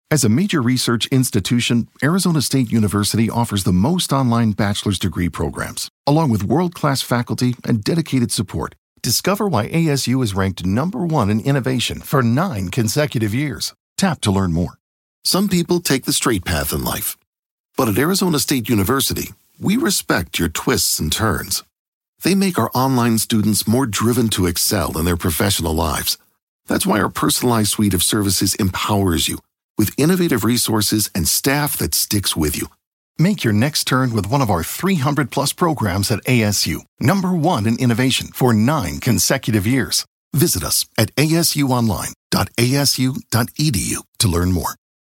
As a major research institution, Arizona State University offers the most online bachelor's degree programs, along with world-class faculty and dedicated support. Discover why ASU is ranked #1 in innovation for 9 consecutive years. Tap to learn more. Some people take the straight path in life. But at Arizona State University, we respect your twists and turns. They make our online students more driven to excel in their professional lives. That's why our personalized suite of services empowers you with innovative resources and staff that sticks with you. Make your next turn with one of our 300-plus programs at ASU, #1 in innovation for 9 consecutive years. Visit us at asuonline.asu.edu to learn more.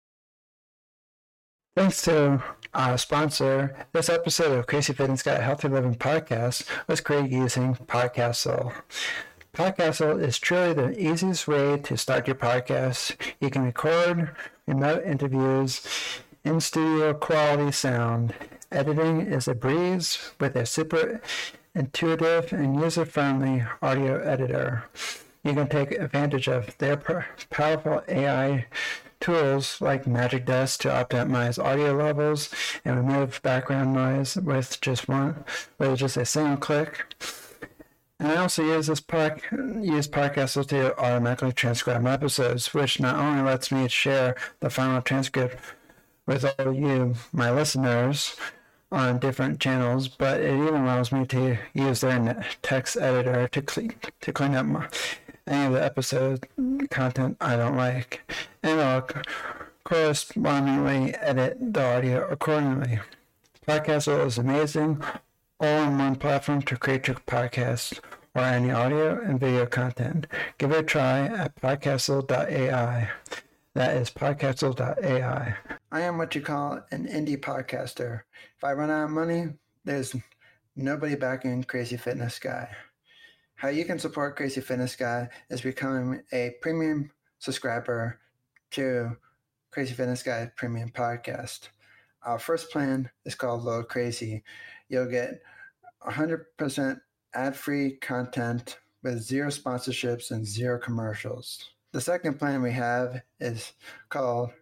Thanks to our sponsor, this episode of Crazy Fitness Guy Healthy Living Podcast was created using Podcastle. Podcastle is truly the easiest way to start your podcast. You can record remote interviews in studio quality sound. Editing is a breeze with a super intuitive and user-friendly audio editor. You can take advantage of their powerful AI tools like Magic Dust to optimize audio levels and remove background noise with just a single click. And I also use Podcastle to automatically transcribe my episodes, which not only lets me share the final transcript with all you, my listeners, on different channels, but it even allows me to use their text editor to clean up any of the episode content I don't like, and I'll correspondingly edit the audio accordingly. Podcastle is amazing, all-in-one platform to create your podcast or any audio and video content. Give it a try at podcastle.ai. That is podcastle.ai. I am what you call an indie podcaster. If I run out of money, there's nobody backing Crazy Fitness Guy. How you can support Crazy Fitness Guy is becoming a premium subscriber to Crazy Fitness Guy Premium Podcast. Our first plan is called Low Crazy. You'll get 100% ad-free content with 0 sponsorships and 0 commercials. The second plan we have is called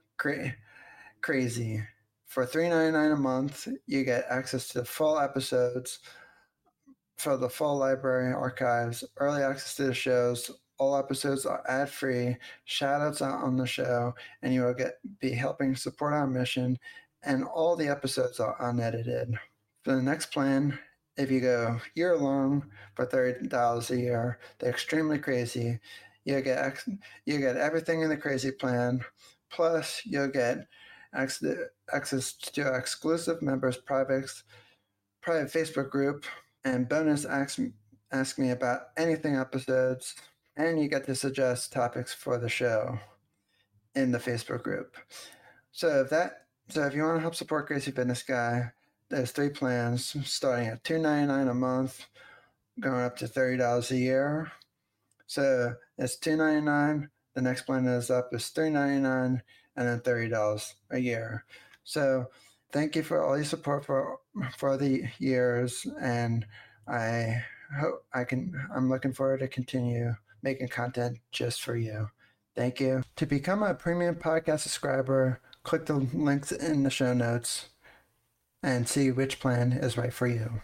Crazy. For $3.99 a month, you get access to the full episodes, for the full library archives, early access to the shows. All episodes are ad-free, shout-outs out on the show, and you will be helping support our mission, and all the episodes are unedited. For the next plan, if you go year-long for $30 a year, they're extremely crazy. You get everything in the crazy plan, plus you'll get access to exclusive members' private Facebook group, and bonus ask me about anything episodes, and you get to suggest topics for the show in the Facebook group. So if you want to help support Crazy Fitness Guy, there's 3 plans starting at $2.99 a month, going up to $30 a year. So it's $2.99. The next plan is up is $3.99, and then $30 a year. So thank you for all your support for the years, and I'm looking forward to continue making content just for you. Thank you. To become a premium podcast subscriber, click the links in the show notes and see which plan is right for you.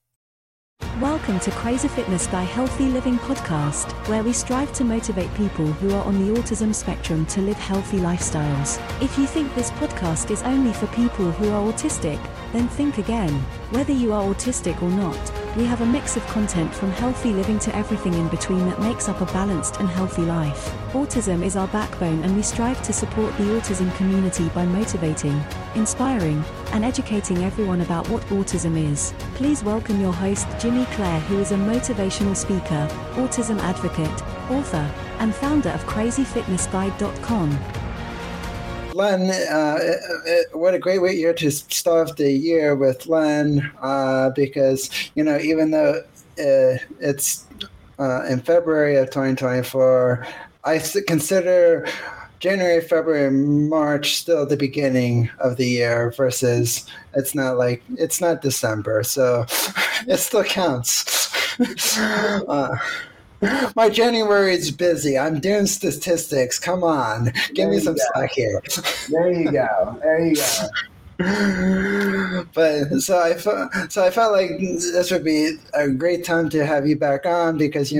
Welcome to Crazy Fitness Guy Healthy Living Podcast, where we strive to motivate people who are on the autism spectrum to live healthy lifestyles. If you think this podcast is only for people who are autistic, then think again. Whether you are autistic or not, we have a mix of content from healthy living to everything in between that makes up a balanced and healthy life. Autism is our backbone, and we strive to support the autism community by motivating, inspiring, and educating everyone about what autism is. Please welcome your host, Jimmy Clare, who is a motivational speaker, autism advocate, author, and founder of crazyfitnessguide.com. Len, what a great year to start off the year with, Len, because, even though it's in February of 2024, I consider January, February, March still the beginning of the year versus it's not December, so it still counts. My January is busy. I'm doing statistics. Come on, give me some slack here. There you go. But so I felt like this would be a great time to have you back on because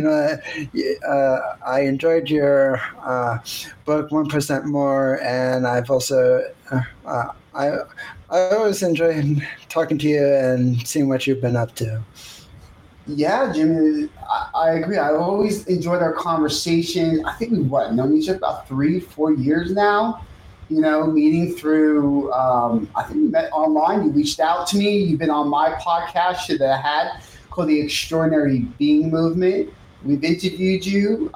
I enjoyed your book 1% More, and I've also I always enjoy talking to you and seeing what you've been up to. Yeah, Jimmy, I agree. I always enjoyed our conversation. I think we've known each other about 3-4 years now. Meeting through, I think we met online. You reached out to me. You've been on my podcast that I had called The Extraordinary Being Movement. We've interviewed you.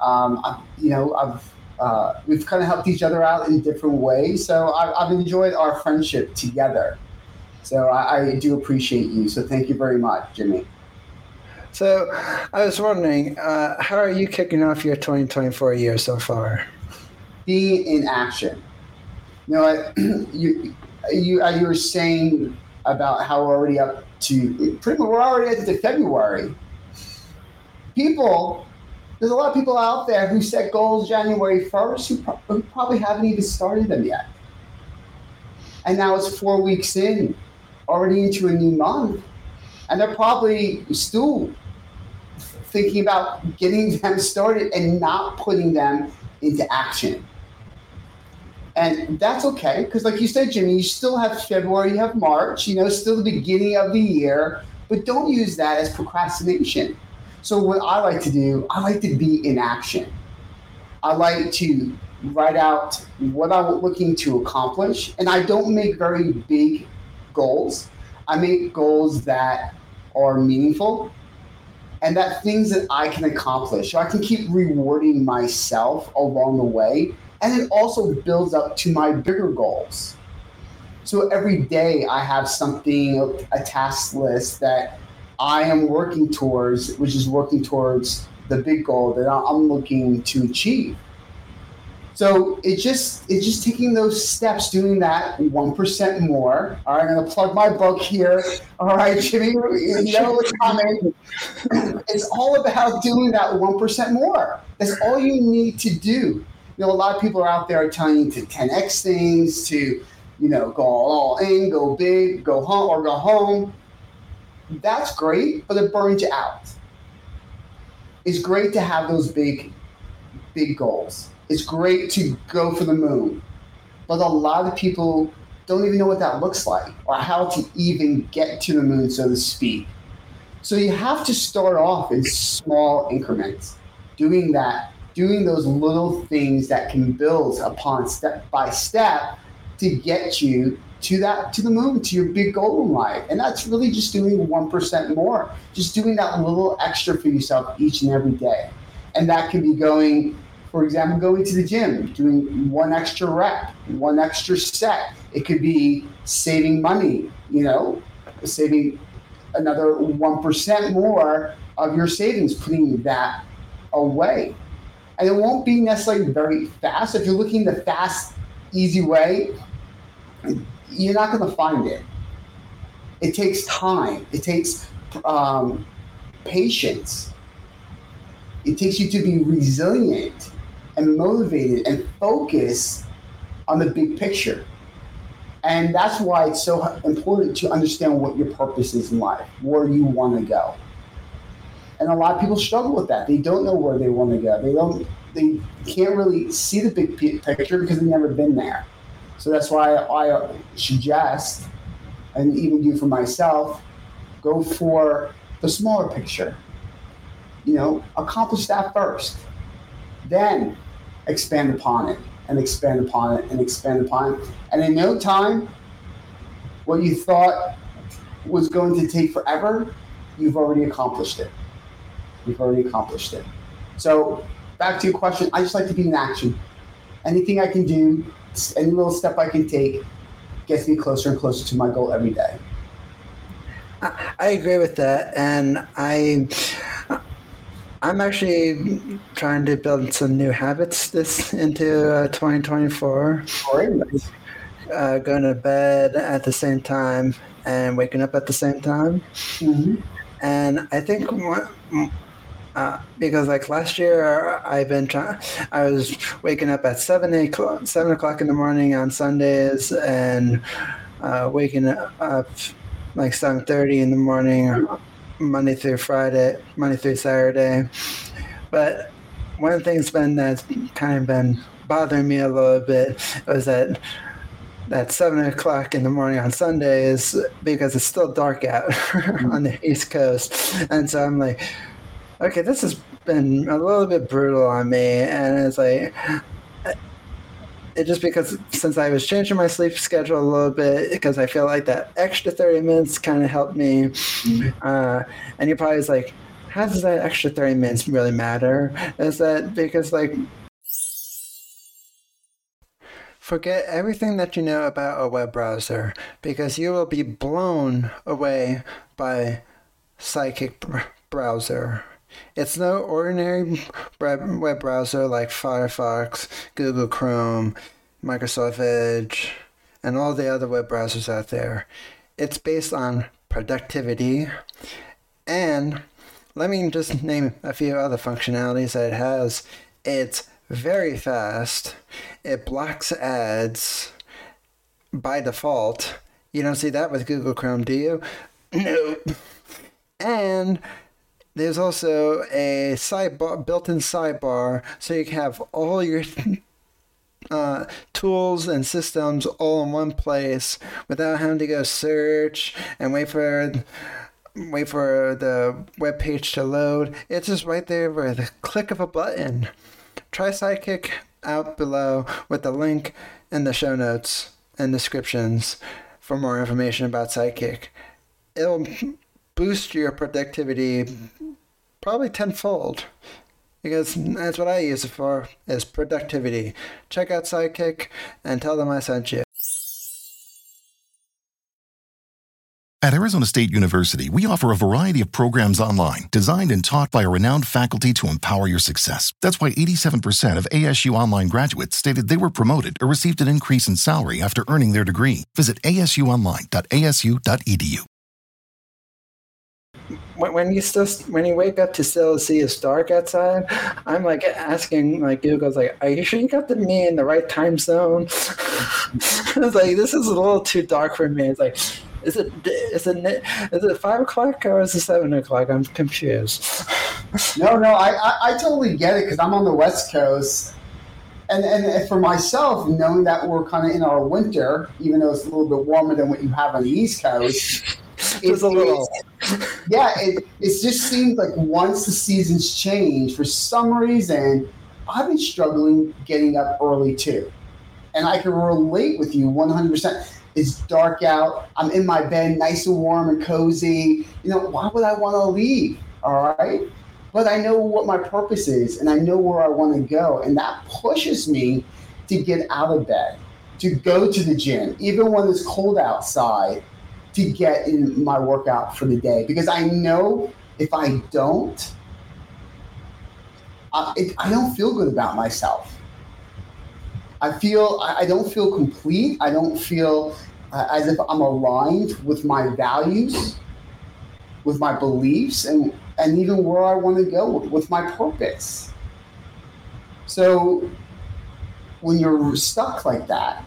We've kind of helped each other out in different ways. So I've enjoyed our friendship together. So I do appreciate you. So thank you very much, Jimmy. So I was wondering, how are you kicking off your 2024 year so far? Being in action. You were saying about how we're already up to we're already into February. There's a lot of people out there who set goals January 1st who probably haven't even started them yet. And now it's 4 weeks in, already into a new month, and they're probably still thinking about getting them started and not putting them into action. And that's okay, because like you said, Jimmy, you still have February, you have March, still the beginning of the year, but don't use that as procrastination. So what I like to do, I like to be in action. I like to write out what I'm looking to accomplish, and I don't make very big goals. I make goals that are meaningful and that things that I can accomplish. So I can keep rewarding myself along the way. And it also builds up to my bigger goals. So every day I have something, a task list that I am working towards, which is working towards the big goal that I'm looking to achieve. So it's just taking those steps, doing that 1% more. All right, I'm going to plug my book here. All right, Jimmy, what's coming. It's all about doing that 1% more. That's all you need to do. A lot of people are out there telling you to 10x things, to, go all in, go big, go home. That's great, but it burns you out. It's great to have those big goals. It's great to go for the moon, but a lot of people don't even know what that looks like or how to even get to the moon, so to speak. So you have to start off in small increments, doing those little things that can build upon step by step to get you to the moon, to your big goal in life. And that's really just doing 1% more, just doing that little extra for yourself each and every day. And that can be going, for example, going to the gym, doing one extra rep, one extra set. It could be saving money, saving another 1% more of your savings, putting that away. And it won't be necessarily very fast. If you're looking the fast, easy way, you're not going to find it. It takes time. It takes patience. It takes you to be resilient and motivated and focused on the big picture. And that's why it's so important to understand what your purpose is in life, where you want to go. And a lot of people struggle with that. They don't know where they want to go. They can't really see the big picture because they've never been there. So that's why I suggest, and even do for myself, go for the smaller picture. Accomplish that first. Then expand upon it and expand upon it and expand upon it. And in no time, what you thought was going to take forever, you've already accomplished it. So back to your question, I just like to be in action. Anything I can do, any little step I can take gets me closer and closer to my goal every day. I agree with that. And I'm actually trying to build some new habits into 2024. Going to bed at the same time and waking up at the same time. Mm-hmm. And I think because like last year I was waking up at 7 o'clock in the morning on Sundays and waking up like 7:30 in the morning Monday through Saturday. But one of the things that's kind of been bothering me a little bit was that 7 o'clock in the morning on Sundays, because it's still dark out on the East Coast. And so I'm like, okay, this has been a little bit brutal on me. And it's like, it just because since I was changing my sleep schedule a little bit, because I feel like that extra 30 minutes kind of helped me. And you're probably like, how does that extra 30 minutes really matter? Is that because like, forget everything that you know about a web browser, because you will be blown away by Sidekick browser. It's no ordinary web browser like Firefox, Google Chrome, Microsoft Edge, and all the other web browsers out there. It's based on productivity, and let me just name a few other functionalities that it has. It's very fast. It blocks ads by default. You don't see that with Google Chrome, do you? No. And there's also a built-in sidebar, so you can have all your tools and systems all in one place without having to go search and wait for the web page to load. It's just right there with a click of a button. Try Sidekick out below with the link in the show notes and descriptions for more information about Sidekick. It'll boost your productivity probably tenfold, because that's what I use it for, is productivity. Check out Sidekick and tell them I sent you. At Arizona State University, we offer a variety of programs online, designed and taught by a renowned faculty to empower your success. That's why 87% of ASU online graduates stated they were promoted or received an increase in salary after earning their degree. Visit asuonline.asu.edu. When you wake up to still see it's dark outside, I'm like asking like Google's like, are you sure you got me in the right time zone? It's like, this is a little too dark for me. It's like, is it 5 o'clock or is it 7 o'clock? I'm confused. No, I totally get it, because I'm on the West Coast, and for myself, knowing that we're kind of in our winter, even though it's a little bit warmer than what you have on the East Coast. It just seems like once the seasons change, for some reason, I've been struggling getting up early too. And I can relate with you 100%. It's dark out. I'm in my bed, nice and warm and cozy. Why would I want to leave? All right. But I know what my purpose is, and I know where I want to go. And that pushes me to get out of bed, to go to the gym, even when it's cold outside, to get in my workout for the day. Because I know if I don't, I don't feel good about myself. I don't feel complete. I don't feel as if I'm aligned with my values, with my beliefs, and even where I want to go with my purpose. So when you're stuck like that,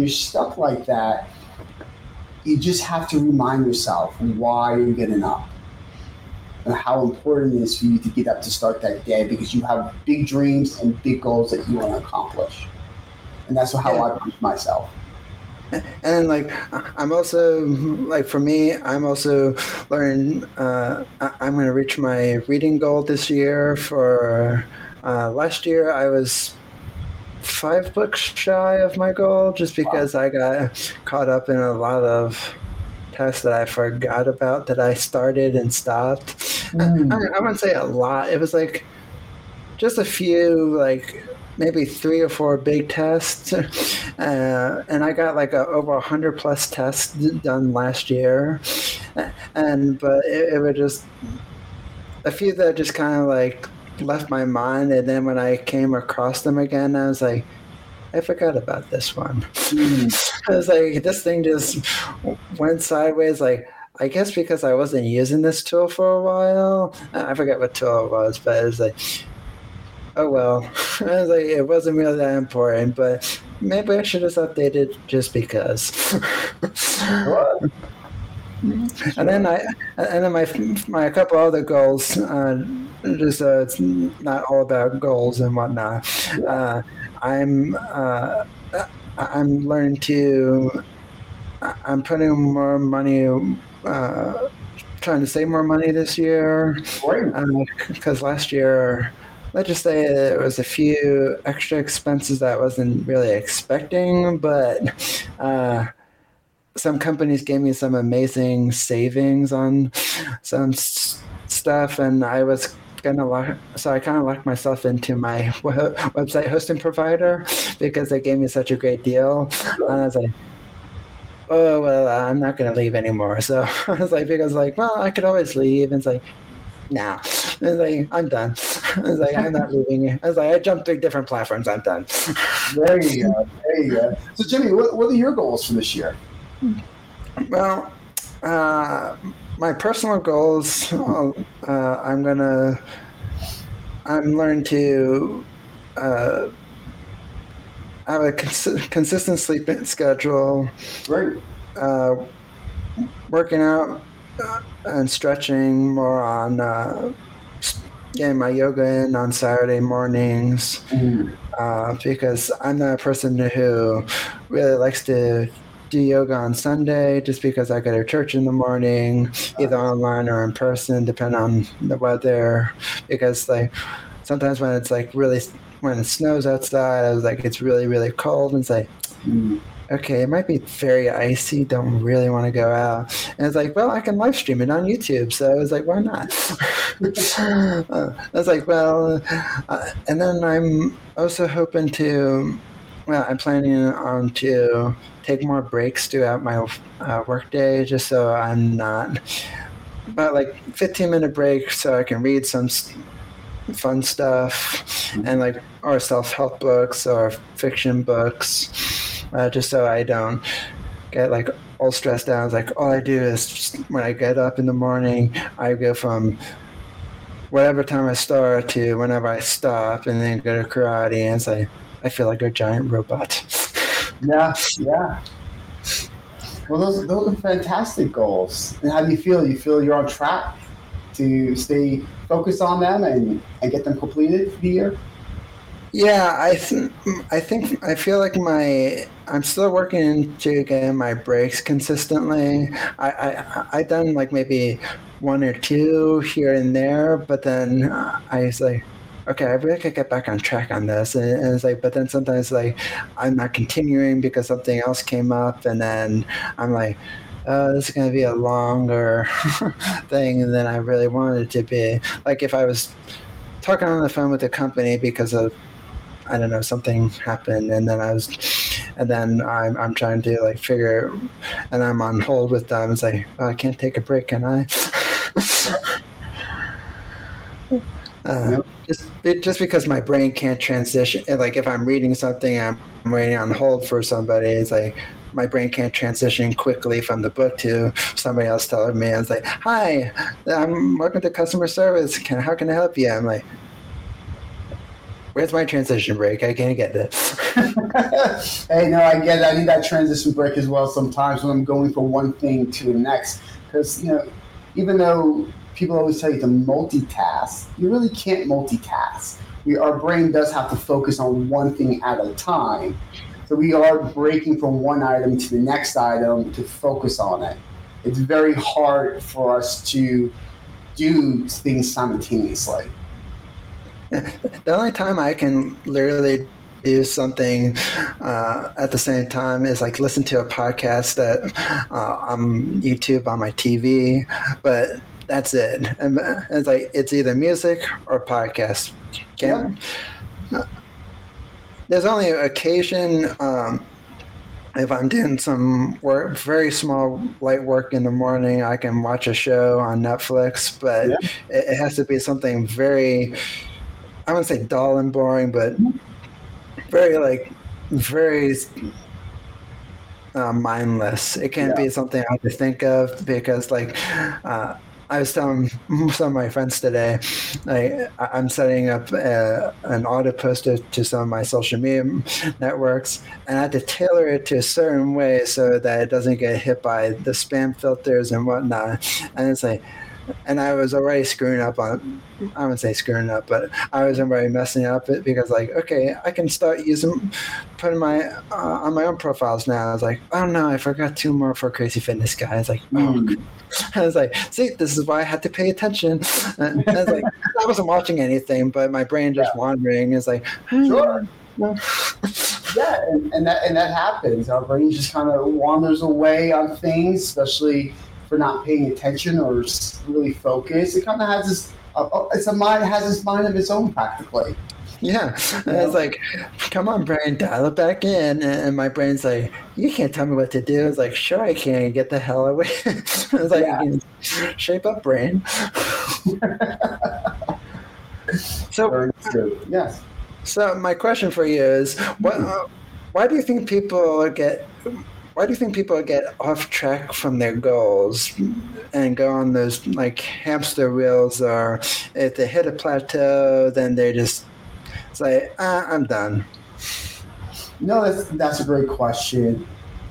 you just have to remind yourself why you're getting up and how important it is for you to get up to start that day, because you have big dreams and big goals that you want to accomplish. And that's how I push myself. And like, I'm also like, for me, I'm also learning. I'm going to reach my reading goal this year. For last year, I was 5 books shy of my goal, just because I got caught up in a lot of tasks that I forgot about, that I started and stopped. I wouldn't say a lot. It was like just a few, like maybe 3 or 4 big tests, and I got like over 100 plus tests done last year, but it was just a few that just kind of like left my mind, and then when I came across them again, I was like, I forgot about this one. I was like, this thing just went sideways. Like, I guess because I wasn't using this tool for a while, I forget what tool it was, but it was like, oh well. I was like, it wasn't really that important, but maybe I should have updated just because. And then my couple other goals, just it's not all about goals and whatnot. I'm learning to. I'm putting more money, trying to save more money this year. Because last year, let's just say there was a few extra expenses that I wasn't really expecting, but some companies gave me some amazing savings on some stuff, and I was so I kind of locked myself into my website hosting provider because they gave me such a great deal, and I was like, oh well, I'm not going to leave anymore. So I was like, because like, well, I could always leave, and it's like, nah. I was like, I'm done. I was like, I'm not leaving. I was like, I jumped 3 different platforms. I'm done. There you go. There you go. So Jimmy, what are your goals for this year? Well, my personal goals, I'm learning to have a consistent sleeping schedule. Right. Working out and stretching more on getting my yoga in on Saturday mornings, because I'm not a person who really likes to do yoga on Sunday, just because I go to church in the morning, either online or in person, depending on the weather. Because like sometimes when it's like when it snows outside, I was like, it's really, really cold, and it's like, okay, it might be very icy, don't really want to go out. And it's like, well, I can live stream it on YouTube. So I was like, why not? I was like, well, and then I'm also hoping to, well, I'm planning on to take more breaks throughout my workday, just so I'm not, about like 15-minute break so I can read some fun stuff and like, or self-help books or fiction books, just so I don't get like all stressed out. It's like all I do is when I get up in the morning, I go from whatever time I start to whenever I stop, and then go to karate, and it's like I feel like a giant robot. Yeah. Well, those are fantastic goals. And how do you feel? You feel you're on track to stay focused on them and get them completed for the year? Yeah, I feel like I'm still working to get my breaks consistently. I done like maybe 1 or 2 here and there, but then I was like, okay, I really could get back on track on this. And it's like, but then sometimes like I'm not continuing because something else came up, and then I'm like, oh, this is going to be a longer thing than I really wanted it to be. Like if I was talking on the phone with the company because of, I don't know, something happened, and then I'm trying to like figure, and I'm on hold with them. It's like, oh, I can't take a break, can I? Just because my brain can't transition. Like if I'm reading something, I'm waiting on hold for somebody. It's like my brain can't transition quickly from the book to somebody else telling me. It's like, hi, I'm working to customer service. How can I help you? I'm like, where's my transition break? I can't get this. Hey, no, I get it. I need that transition break as well sometimes when I'm going from one thing to the next. Because, even though people always tell you to multitask, you really can't multitask. Our brain does have to focus on one thing at a time. So we are breaking from one item to the next item to focus on it. It's very hard for us to do things simultaneously. The only time I can literally do something at the same time is like listen to a podcast that on YouTube on my TV, but that's it. And it's like it's either music or podcast. There's only occasion if I'm doing some work, very small light work in the morning, I can watch a show on Netflix, but it has to be something very, I wouldn't say dull and boring, but very mindless. It can't be something I have to think of because, like, I was telling some of my friends today, I'm setting up an auto poster to some of my social media networks, and I had to tailor it to a certain way so that it doesn't get hit by the spam filters and whatnot. And it's like, and I was already screwing up on, I wouldn't say screwing up, but I was already messing up it because, like, okay, I can start putting my on my own profiles now. I was like, oh no, I forgot 2 more for Crazy Fitness Guy. I was like, I was like, see, this is why I had to pay attention. And I was like, I wasn't watching anything, but my brain just wandering. It's like, sure. Yeah, and that happens. Our brain just kind of wanders away on things, especially for not paying attention or really focused. It kind of has this. It's a mind has this mind of its own, practically. Yeah, and I was like, come on, brain, dial it back in. And my brain's like, you can't tell me what to do. I was like, sure I can. Get the hell away. I was like, shape up, brain. So, yes. So my question for you is, why do you think people get off track from their goals and go on those like hamster wheels, or if they hit a plateau, then they just say, I'm done? No, that's a great question.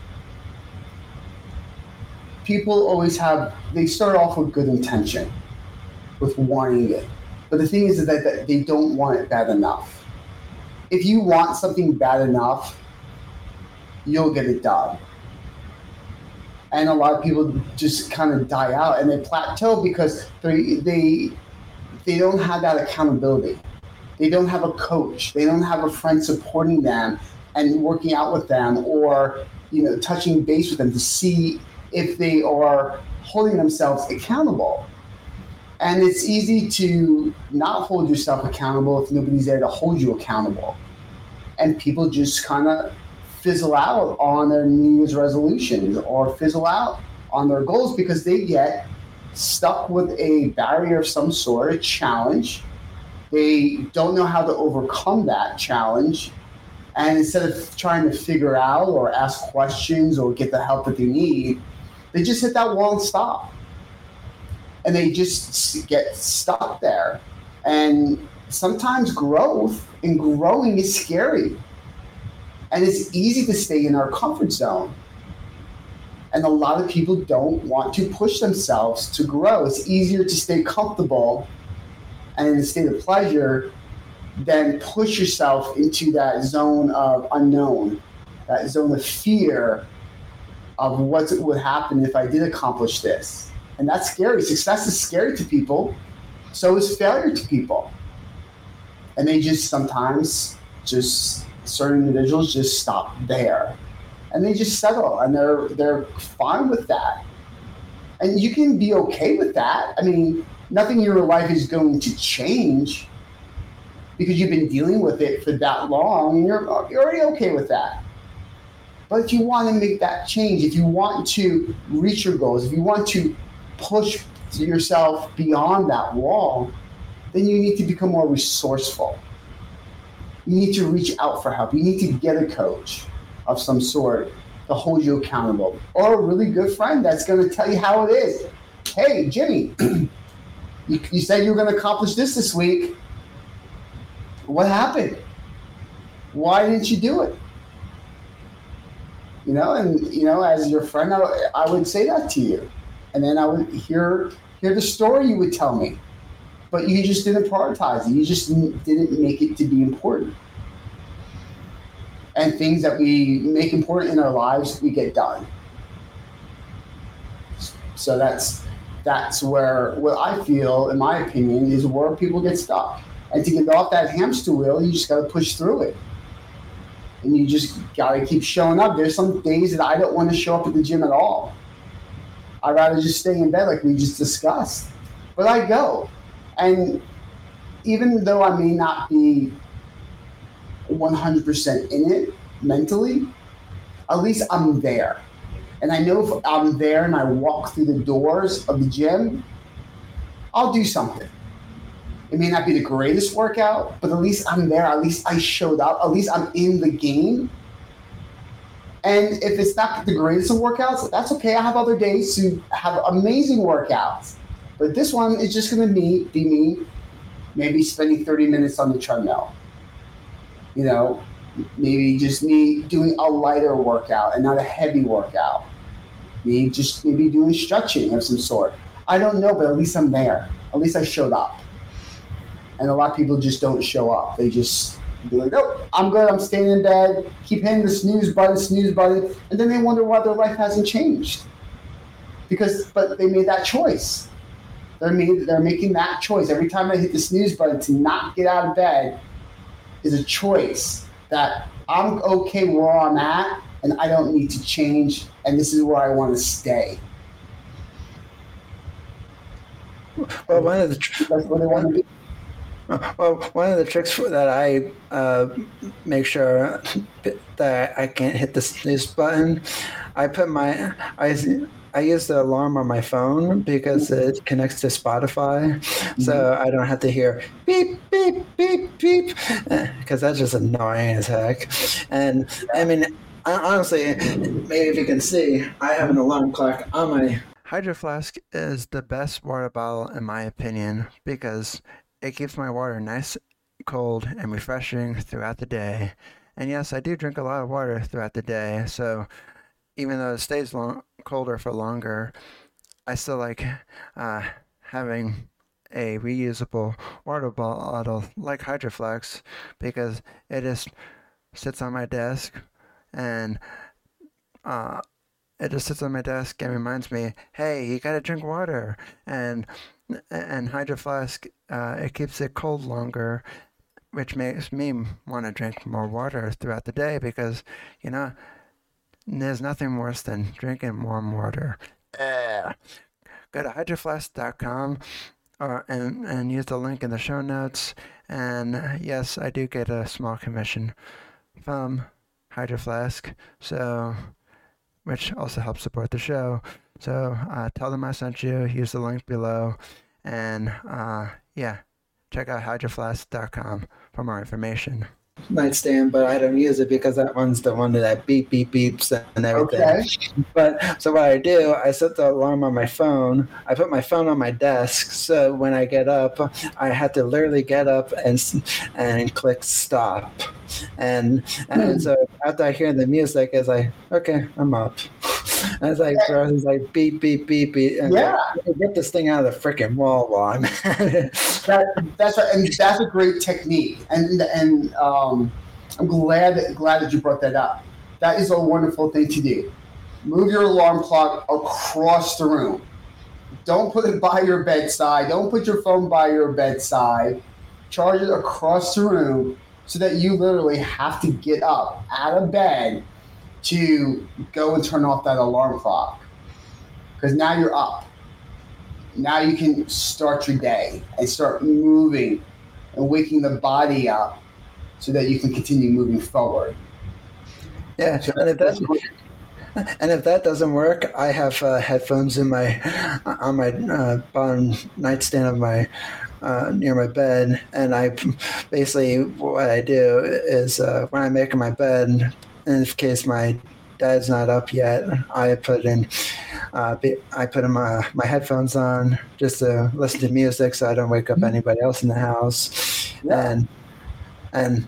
People always they start off with good intention, with wanting it. But the thing is that they don't want it bad enough. If you want something bad enough, you'll get it done. And a lot of people just kind of die out and they plateau because they don't have that accountability. They don't have a coach. They don't have a friend supporting them and working out with them, or touching base with them to see if they are holding themselves accountable. And it's easy to not hold yourself accountable if nobody's there to hold you accountable. And people just kind of fizzle out on their New Year's resolutions or fizzle out on their goals because they get stuck with a barrier of some sort, a challenge. They don't know how to overcome that challenge. And instead of trying to figure out or ask questions or get the help that they need, they just hit that wall and stop. And they just get stuck there. And sometimes growing is scary. And it's easy to stay in our comfort zone. And a lot of people don't want to push themselves to grow. It's easier to stay comfortable and in a state of pleasure than push yourself into that zone of unknown, that zone of fear of what would happen if I did accomplish this. And that's scary. Success is scary to people. So is failure to people. And they certain individuals just stop there. And they just settle, and they're fine with that. And you can be okay with that. I mean, nothing in your life is going to change because you've been dealing with it for that long, and you're already okay with that. But if you want to make that change, if you want to reach your goals, if you want to push yourself beyond that wall, then you need to become more resourceful. You need to reach out for help. You need to get a coach of some sort to hold you accountable, or a really good friend that's going to tell you how it is. Hey, Jimmy, you said you were going to accomplish this week. What happened? Why didn't you do it? As your friend, I would say that to you. And then I would hear the story you would tell me. But you just didn't prioritize it. You just didn't make it to be important. And things that we make important in our lives, we get done. So that's where what I feel, in my opinion, is where people get stuck. And to get off that hamster wheel, you just got to push through it. And you just got to keep showing up. There's some days that I don't want to show up at the gym at all. I'd rather just stay in bed like we just discussed. But I go. And even though I may not be 100% in it mentally, at least I'm there. And I know if I'm there and I walk through the doors of the gym, I'll do something. It may not be the greatest workout, but at least I'm there. At least I showed up. At least I'm in the game. And if it's not the greatest of workouts, that's okay. I have other days to have amazing workouts. But this one is just going to be me maybe spending 30 minutes on the treadmill. You know, maybe just me doing a lighter workout and not a heavy workout. Maybe doing stretching of some sort. I don't know, but at least I'm there. At least I showed up. And a lot of people just don't show up. They just be like, nope, I'm good. I'm staying in bed. Keep hitting the snooze button. And then they wonder why their life hasn't changed. But they made that choice. They're making that choice. Every time I hit the snooze button to not get out of bed is a choice that I'm okay where I'm at and I don't need to change, and this is where I want to stay. Well, one of the That's where they want to be. Well, one of the tricks that I make sure that I can't hit the snooze button, I use the alarm on my phone because it connects to Spotify, so I don't have to hear beep, beep, beep, beep, because that's just annoying as heck. And I mean, honestly, maybe if you can see, I have an alarm clock on my Hydro Flask. Is the best water bottle in my opinion because it keeps my water nice, cold, and refreshing throughout the day. And yes, I do drink a lot of water throughout the day, so even though it stays colder for longer, I still like having a reusable water bottle like Hydro Flask because it just sits on my desk and and reminds me, hey, you gotta drink water. And Hydro Flask, it keeps it cold longer, which makes me want to drink more water throughout the day because, you know, there's nothing worse than drinking warm water. Go to hydroflask.com and use the link in the show notes. And yes, I do get a small commission from Hydro Flask, which also helps support the show. So tell them I sent you, use the link below, and check out hydroflask.com for more information. Nightstand, but I don't use it because that one's the one that beep, beep, beeps and everything. Okay. But so what I do, I set the alarm on my phone. I put my phone on my desk, so when I get up, I have to literally get up and click stop. And so after I hear the music, it's like, okay, I'm up. And it's like, bro, it's like beep, beep, beep, beep. And get this thing out of the freaking wall while I'm at it. That's right, and that's a great technique. And I'm glad that you brought that up. That is a wonderful thing to do. Move your alarm clock across the room. Don't put it by your bedside. Don't put your phone by your bedside. Charge it across the room so that you literally have to get up out of bed to go and turn off that alarm clock. Because now you're up. Now you can start your day and start moving and waking the body up so that you can continue moving forward. Yeah, so and if that doesn't work, I have headphones on my bottom nightstand of my near my bed, and I basically what I do is when I'm making my bed, in case my dad's not up yet, I put my headphones on just to listen to music so I don't wake up anybody else in the house. Yeah. And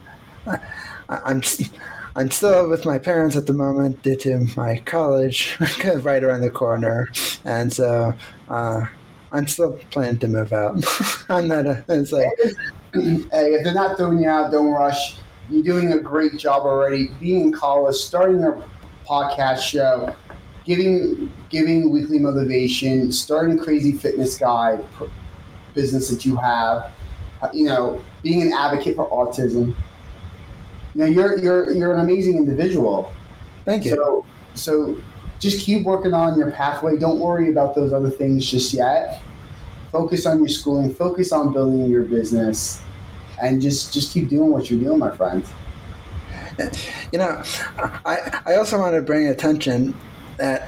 I'm still with my parents at the moment due to my college right around the corner, and so I'm still planning to move out. I'm not. It's like, hey, if they're not throwing you out, don't rush. You're doing a great job already. Being in college, starting a podcast show, giving weekly motivation, starting Crazy Fitness Guide business that you have. Being an advocate for autism. You're an amazing individual. Thank you. So just keep working on your pathway. Don't worry about those other things just yet. Focus on your schooling. Focus on building your business, and just keep doing what you're doing, my friend. I also want to bring attention that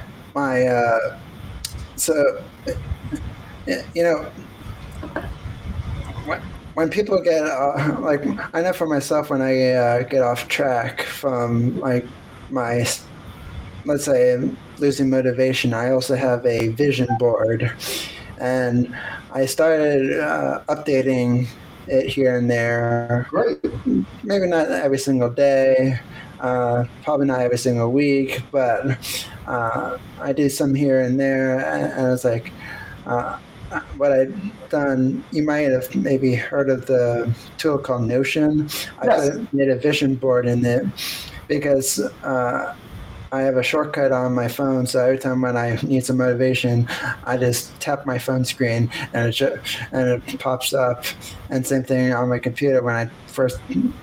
when people get I know for myself when I get off track from my let's say I'm losing motivation, I also have a vision board, and I started updating it here and there. Great. Maybe not every single day, probably not every single week, but I do some here and there. And it's like what I've done. You might have maybe heard of the tool called Notion. Yes. I made a vision board in it because I have a shortcut on my phone, so every time when I need some motivation, I just tap my phone screen and it pops up. And same thing on my computer when I first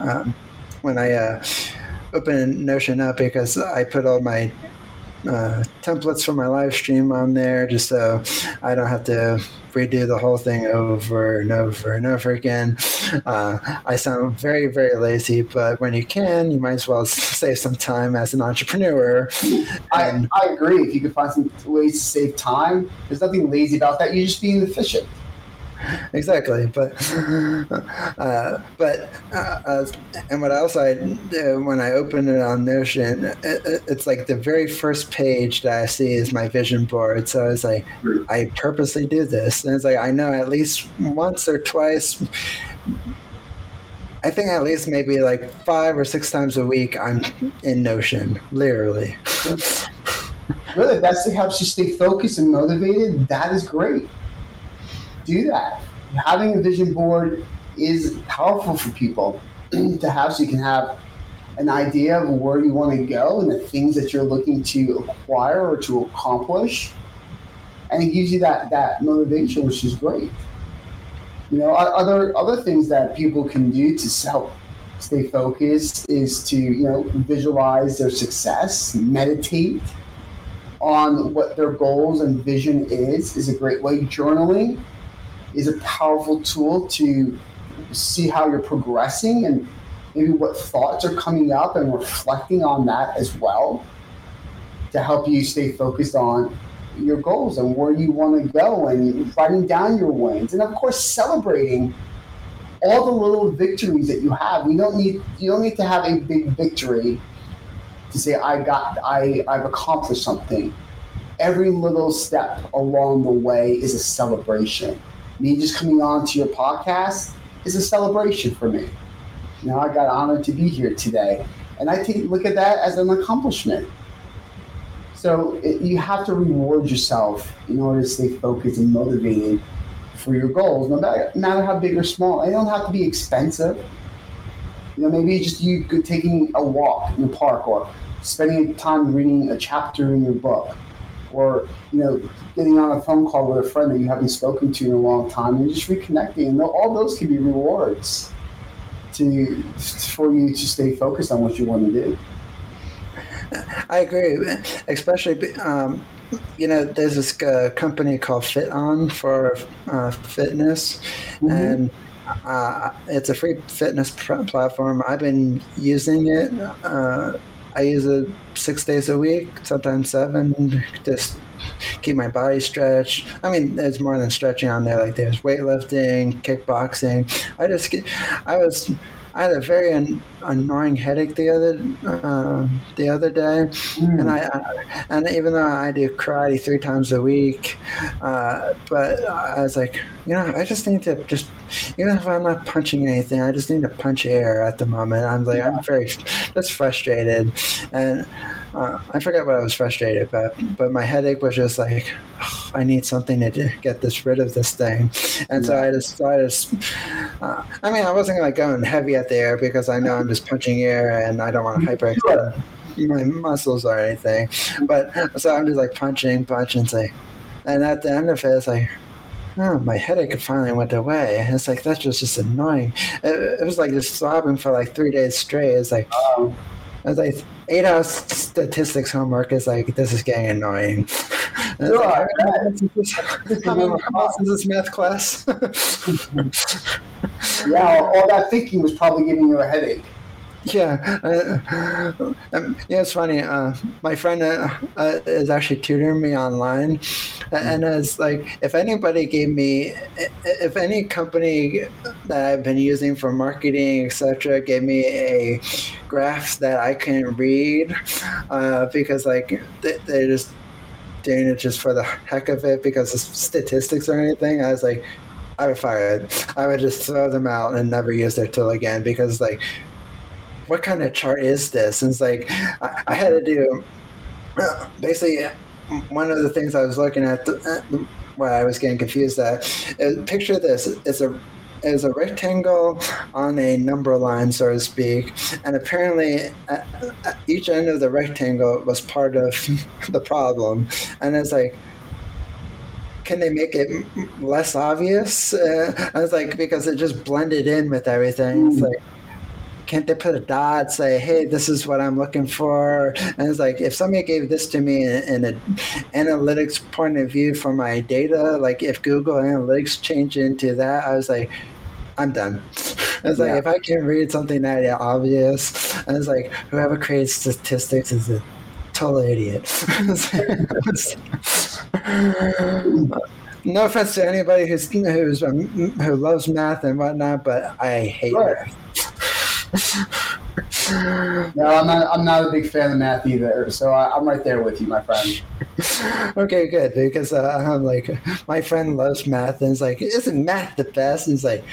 open Notion up, because I put all my templates for my live stream on there just so I don't have to redo the whole thing over and over and over again. I sound very, very lazy, but when you can, you might as well save some time as an entrepreneur. I agree. If you can find some ways to save time, there's nothing lazy about that. You're just being efficient. Exactly, but and what else I do when I open it on Notion, it's like the very first page that I see is my vision board. So it's like I purposely do this, and it's like I know at least once or twice. I think at least maybe like 5 or 6 times a week I'm in Notion, literally. Really, that's what helps you stay focused and motivated. That is great. Do that. Having a vision board is powerful for people to have, so you can have an idea of where you want to go and the things that you're looking to acquire or to accomplish, and it gives you that motivation, which is great. You know, other things that people can do to help stay focused is to, you know, visualize their success, meditate on what their goals and vision is a great way. Journaling is a powerful tool to see how you're progressing and maybe what thoughts are coming up, and reflecting on that as well to help you stay focused on your goals and where you want to go, and writing down your wins, and of course celebrating all the little victories that you have. You don't need to have a big victory to say I've accomplished something. Every little step along the way is a celebration. Me just coming on to your podcast is a celebration for me. You know, I got honored to be here today, and I look at that as an accomplishment. So you have to reward yourself in order to stay focused and motivated for your goals, no matter how big or small. They don't have to be expensive. You know, maybe just you taking a walk in the park, or spending time reading a chapter in your book, or, you know, getting on a phone call with a friend that you haven't spoken to in a long time, and just reconnecting. And all those can be rewards for you to stay focused on what you want to do. I agree, especially, you know, there's this company called FitOn for fitness, and it's a free fitness platform. I've been using it. I use it 6 days a week, sometimes 7, just keep my body stretched. I mean, there's more than stretching on there. Like there's weightlifting, kickboxing. I had a very annoying headache the other day, and even though I do karate 3 times a week, but I was like, you know, I just need to even if I'm not punching anything, I just need to punch air at the moment. I'm like, I'm very just frustrated, and I forgot what I was frustrated about, but my headache was just like, oh, I need something to get rid of this thing, and so I decided. I mean, I wasn't like going heavy at the air because I know I'm just punching air and I don't want to hyperextend my muscles or anything. But so I'm just like punching, say, and at the end of it, it's like, oh, my headache finally went away. And it's like, that's just annoying. It was like just sobbing for like 3 days straight. It's like, I was like, 8 hours statistics homework is like, this is getting annoying. Like, is this math class? Yeah, all that thinking was probably giving you a headache. Yeah, it's funny. My friend is actually tutoring me online, and it's like if anybody gave me, if any company that I've been using for marketing, etc., gave me a graph that I can read, because like they're just doing it just for the heck of it because of statistics or anything, I was like, I would fire it. I would just throw them out and never use their tool again because like what kind of chart is this? And it's like I had to do basically one of the things I was looking at where I was getting confused at is picture this: it's a rectangle on a number line, so to speak, and apparently each end of the rectangle was part of the problem, and it's like, can they make it less obvious? I was like, because it just blended in with everything. It's like, can't they put a dot, say, hey, this is what I'm looking for? And it's like, if somebody gave this to me in an analytics point of view for my data, like if Google Analytics changed into that, I was like, I'm done. It's like, if I can't read something that obvious, and it's like, whoever creates statistics is a total idiot. No offense to anybody who loves math and whatnot, but I hate math. No, I'm not a big fan of math either. So I'm right there with you, my friend. Okay, good, because I'm like, my friend loves math, and it's like, isn't math the best? And it's like,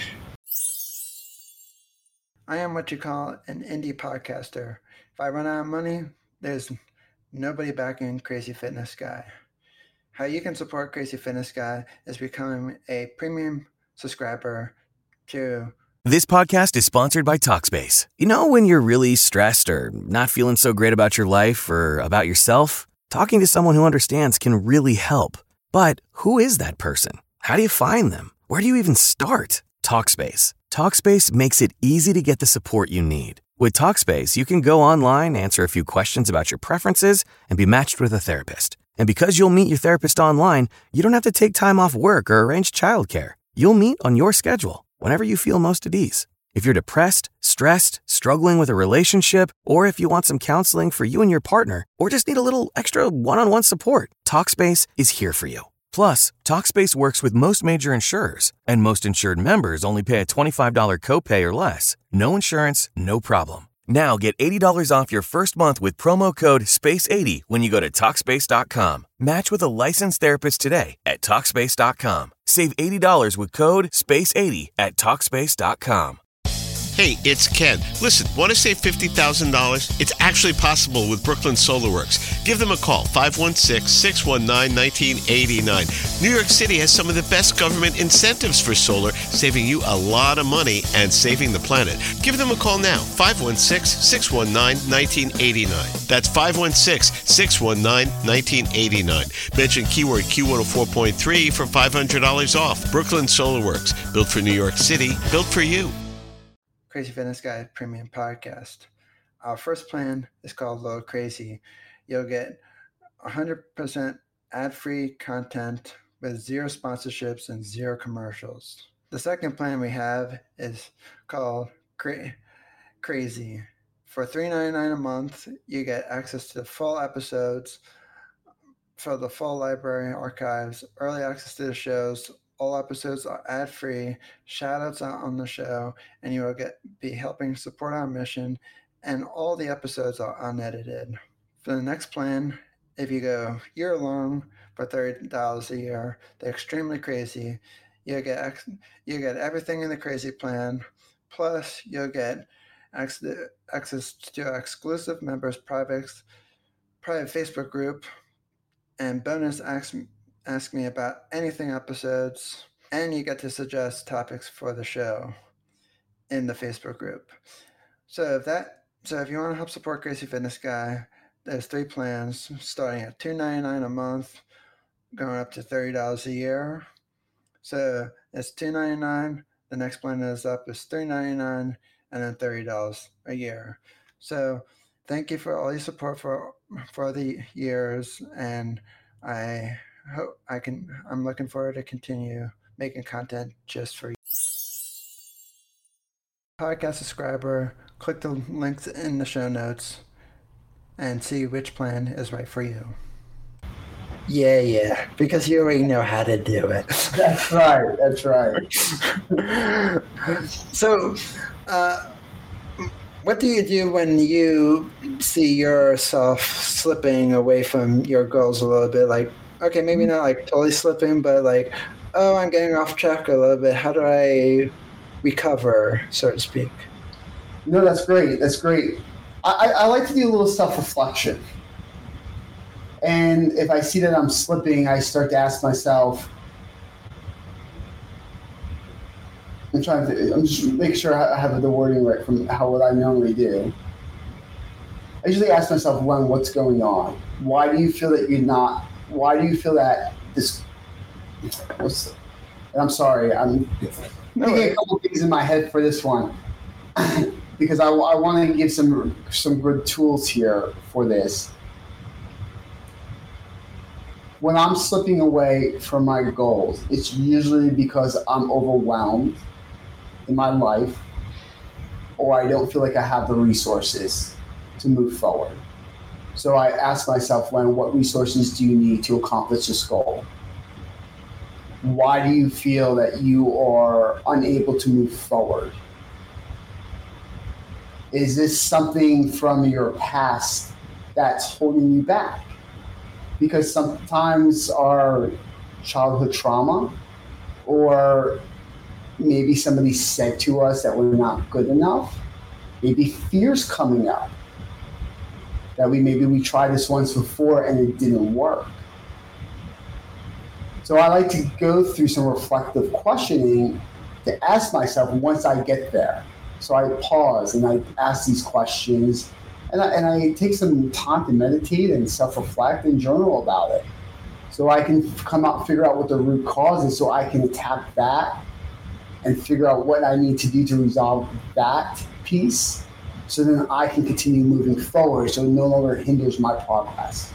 I am what you call an indie podcaster. If I run out of money, there's nobody backing Crazy Fitness Guy. How you can support Crazy Fitness Guy is becoming a premium subscriber to... This podcast is sponsored by Talkspace. You know when you're really stressed or not feeling so great about your life or about yourself? Talking to someone who understands can really help. But who is that person? How do you find them? Where do you even start? Talkspace. Talkspace makes it easy to get the support you need. With Talkspace, you can go online, answer a few questions about your preferences, and be matched with a therapist. And because you'll meet your therapist online, you don't have to take time off work or arrange childcare. You'll meet on your schedule, whenever you feel most at ease. If you're depressed, stressed, struggling with a relationship, or if you want some counseling for you and your partner, or just need a little extra one-on-one support, Talkspace is here for you. Plus, Talkspace works with most major insurers, and most insured members only pay a $25 copay or less. No insurance, no problem. Now get $80 off your first month with promo code SPACE80 when you go to Talkspace.com. Match with a licensed therapist today at Talkspace.com. Save $80 with code SPACE80 at Talkspace.com. Hey, it's Ken. Listen, want to save $50,000? It's actually possible with Brooklyn Solar Works. Give them a call, 516-619-1989. New York City has some of the best government incentives for solar, saving you a lot of money and saving the planet. Give them a call now, 516-619-1989. That's 516-619-1989. Mention keyword Q104.3 for $500 off. Brooklyn Solar Works, built for New York City, built for you. Crazy Fitness Guy Premium Podcast. Our first plan is called Low Crazy. You'll get 100% ad-free content with zero sponsorships and zero commercials. The second plan we have is called Crazy. For $3.99 a month, you get access to the full episodes for the full library archives, early access to the shows. All episodes are ad-free, shout-outs on the show, and you will be helping support our mission, and all the episodes are unedited. For the next plan, if you go year-long for $30 a year, they're extremely crazy. You'll get everything in the crazy plan, plus you'll get access to exclusive members' private Facebook group, and bonus Ask Me About Anything episodes, and you get to suggest topics for the show in the Facebook group. So if you want to help support Crazy Fitness Guy, there's 3 plans starting at $2.99 a month, going up to $30 a year. So it's $2.99. The next plan is $3.99, and then $30 a year. So thank you for all your support for the years, and I'm looking forward to continue making content just for you. Podcast subscriber click the links in the show notes and see which plan is right for you. Yeah, because you already know how to do it. That's right. So, what do you do when you see yourself slipping away from your goals a little bit? Like, okay, maybe not like totally slipping, but like, oh, I'm getting off track a little bit. How do I recover, so to speak? No, that's great. I like to do a little self-reflection. And if I see that I'm slipping, I start to ask myself, I'm just making sure I have the wording right from how what I normally do. I usually ask myself, what's going on? Why do you feel that this, and I'm sorry, I'm thinking a couple things in my head for this one because I want to give some good tools here for this. When I'm slipping away from my goals, it's usually because I'm overwhelmed in my life, or I don't feel like I have the resources to move forward. So I ask myself, what resources do you need to accomplish this goal? Why do you feel that you are unable to move forward? Is this something from your past that's holding you back? Because sometimes our childhood trauma, or maybe somebody said to us that we're not good enough, maybe fears coming up, that we tried this once before and it didn't work. So I like to go through some reflective questioning to ask myself once I get there. So I pause and I ask these questions. And I take some time to meditate and self-reflect and journal about it. So I can figure out what the root cause is, so I can attack that and figure out what I need to do to resolve that piece. So then I can continue moving forward so it no longer hinders my progress.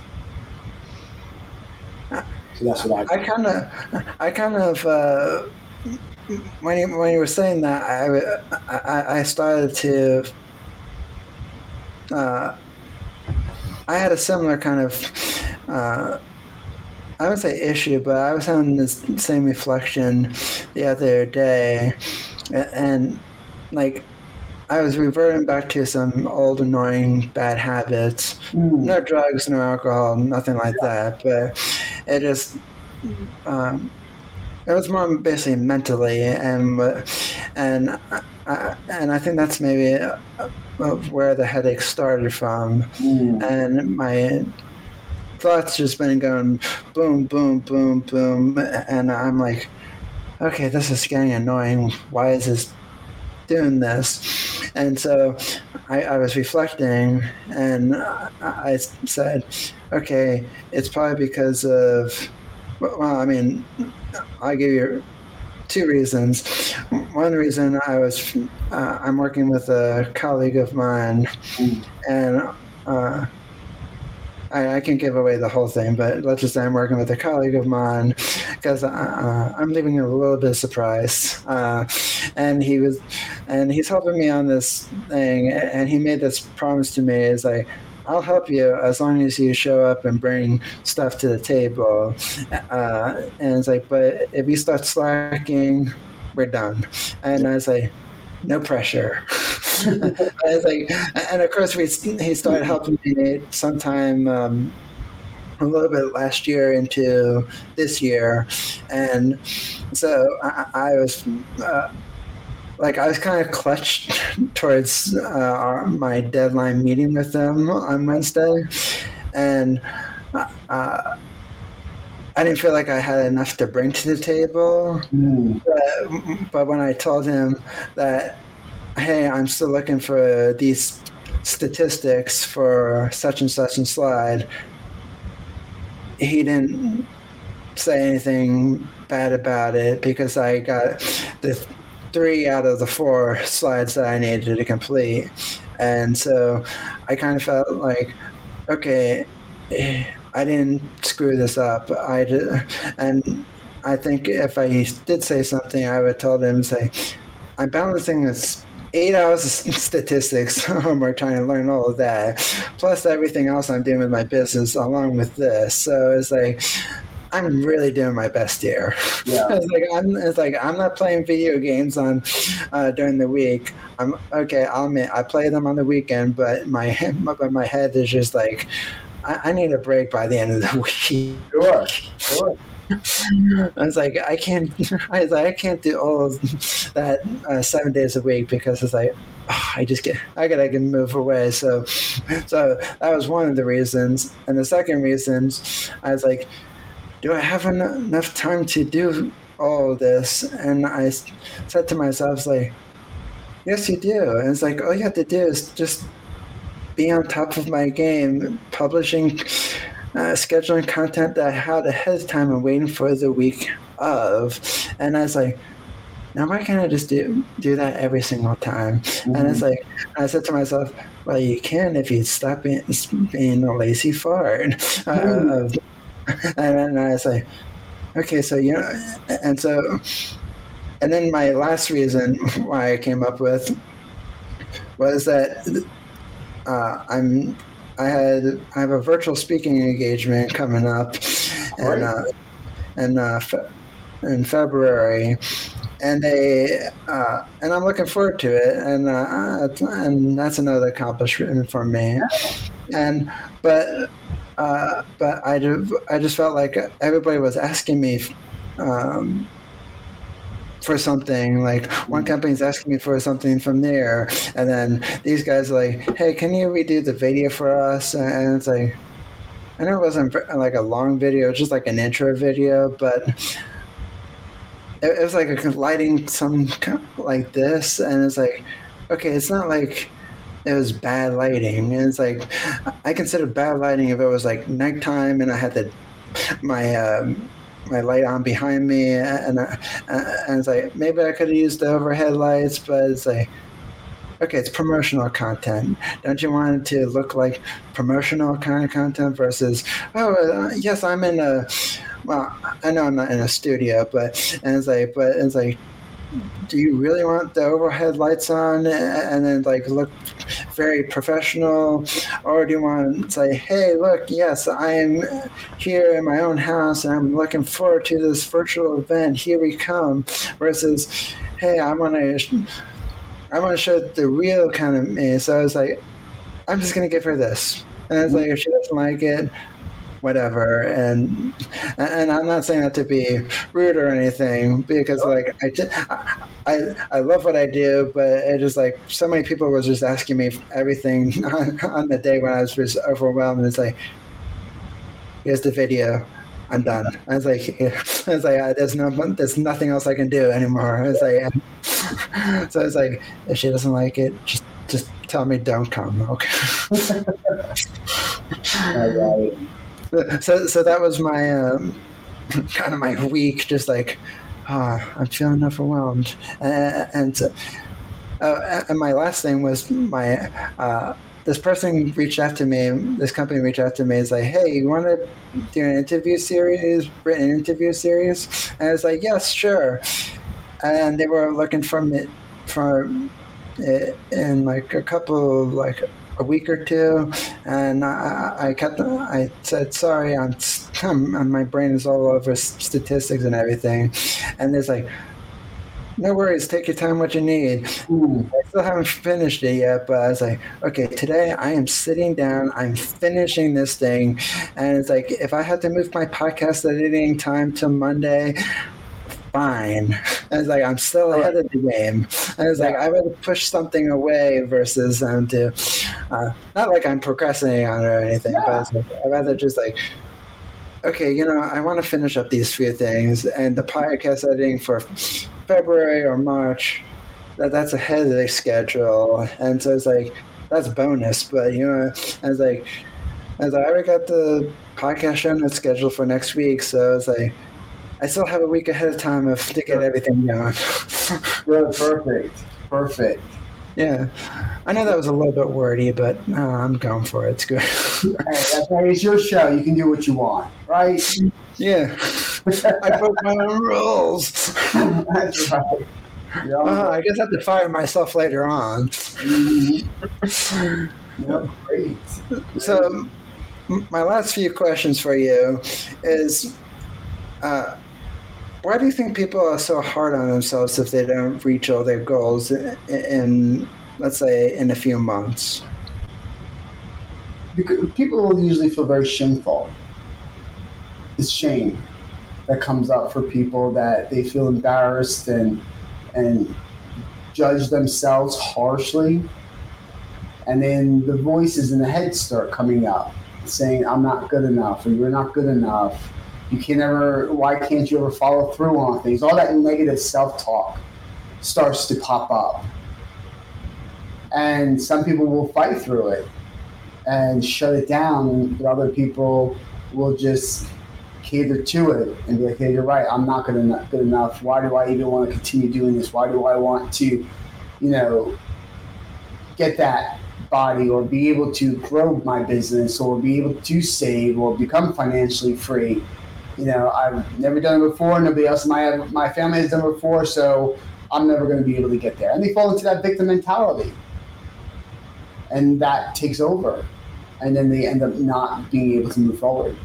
So that's what I kind of when you were saying that, I started to I had a similar kind of, I would say issue, but I was having this same reflection the other day, and like I was reverting back to some old annoying bad habits. No drugs, no alcohol, nothing like that, but it just, it was more basically mentally, and I think that's maybe where the headache started from. And my thoughts just been going boom, boom, boom, boom, and I'm like, okay, this is getting annoying. Why is this doing this? And so I was reflecting, and I said, okay, it's probably because of, well, I mean, I'll give you two reasons. One reason I'm working with a colleague of mine, and I can give away the whole thing, but let's just say I'm working with a colleague of mine because I'm leaving a little bit of surprise. And he's helping me on this thing, and he made this promise to me, is like, I'll help you as long as you show up and bring stuff to the table. And it's like, but if you start slacking, we're done. And I was like, no pressure. I was like, and of course he started helping me sometime a little bit last year into this year. And so I was I was kind of clutched towards my deadline meeting with them on Wednesday, and I didn't feel like I had enough to bring to the table. But when I told him that, hey, I'm still looking for these statistics for such and such and slide, he didn't say anything bad about it, because I got the 3 out of the 4 slides that I needed to complete. And so I kind of felt like, okay, I didn't screw this up. And I think if I did say something, I would tell them, say, I'm balancing this 8 hours of statistics. We're trying to learn all of that, plus everything else I'm doing with my business along with this. So it's like, I'm really doing my best here. Yeah. It's like I'm not playing video games on during the week. I'll admit I play them on the weekend, but my head is just like, I need a break by the end of the week. Sure. I was like, I can't do all of that 7 days a week, because it's like, I gotta move away. So that was one of the reasons. And the second reason, I was like, do I have enough time to do all of this? And I said to myself, like, yes, you do. And it's like, all you have to do is just be on top of my game, publishing, scheduling content that I had ahead of time and waiting for the week of. And I was like, now why can't I just do that every single time? Mm-hmm. And it's like, I said to myself, well, you can if you stop being a lazy fart. Mm-hmm. And then I was like, okay, so, and then my last reason why I came up with was that I have a virtual speaking engagement coming up in February, and I'm looking forward to it, and that's another accomplishment for me. But I just felt like everybody was asking me for something. Like, one company's asking me for something from there, and then these guys are like, hey, can you redo the video for us? And it's like, I know it wasn't like a long video, just like an intro video, but it was like a lighting some like this, and it's like, okay, it's not like it was bad lighting. And it's like, I consider bad lighting if it was like nighttime and I had my light on behind me, and it's like, maybe I could have used the overhead lights, but it's like, okay, it's promotional content. Don't you want it to look like promotional kind of content versus, yes, I'm in well, I know I'm not in a studio, but it's like, do you really want the overhead lights on and then like look very professional, or do you want to say, hey, look, yes, I am here in my own house and I'm looking forward to this virtual event, here we come, versus, hey, I want to show the real kind of me. So I was like, I'm just gonna give her this, and it's like, if she doesn't like it, whatever. And I'm not saying that to be rude or anything, because like I love what I do, but it just like, so many people was just asking me everything on the day when I was just overwhelmed. And it's like, here's the video, I'm done. I was like, there's nothing else I can do anymore. It's like, so it's like, if she doesn't like it, just tell me don't come, okay? All right. So that was my kind of my week, just like, I'm feeling overwhelmed. And my last thing was this person reached out to me, this company reached out to me, it's like, hey, you want to do an written interview series? And I was like, yes, sure. And they were looking for in like a week or two, and I said, sorry, my brain is all over statistics and everything. And there's like, no worries, take your time, what you need. I still haven't finished it yet, but I was like, okay, today I am sitting down, I'm finishing this thing. And it's like, if I had to move my podcast editing time to Monday, fine. And it's like, I'm still ahead of the game. And it's like, I rather push something away versus not like I'm procrastinating on it or anything, but it's like, I'd rather just like, okay, I want to finish up these few things, and the podcast editing for February or March, that's ahead of the schedule. And so it's like, that's bonus, but and it's like, I already got the podcast show notes scheduled for next week, so it's like, I still have a week ahead of time to get everything going. Good, perfect. Yeah, I know that was a little bit wordy, but I'm going for it. It's good. Hey, that's right. It's your show. You can do what you want, right? Yeah. I broke my own rules. That's right. I guess I have to fire myself later on. Great. So, my last few questions for you is, why do you think people are so hard on themselves if they don't reach all their goals in let's say, in a few months? Because people usually feel very shameful. It's shame that comes up for people, that they feel embarrassed and judge themselves harshly. And then the voices in the head start coming up saying, I'm not good enough, or you're not good enough. Why can't you ever follow through on things? All that negative self-talk starts to pop up. And some people will fight through it and shut it down, but other people will just cater to it and be like, hey, you're right, I'm not good enough. Why do I even want to continue doing this? Why do I want to, get that body or be able to grow my business or be able to save or become financially free? I've never done it before. Nobody else in my family has done it before, so I'm never going to be able to get there. And they fall into that victim mentality. And that takes over. And then they end up not being able to move forward.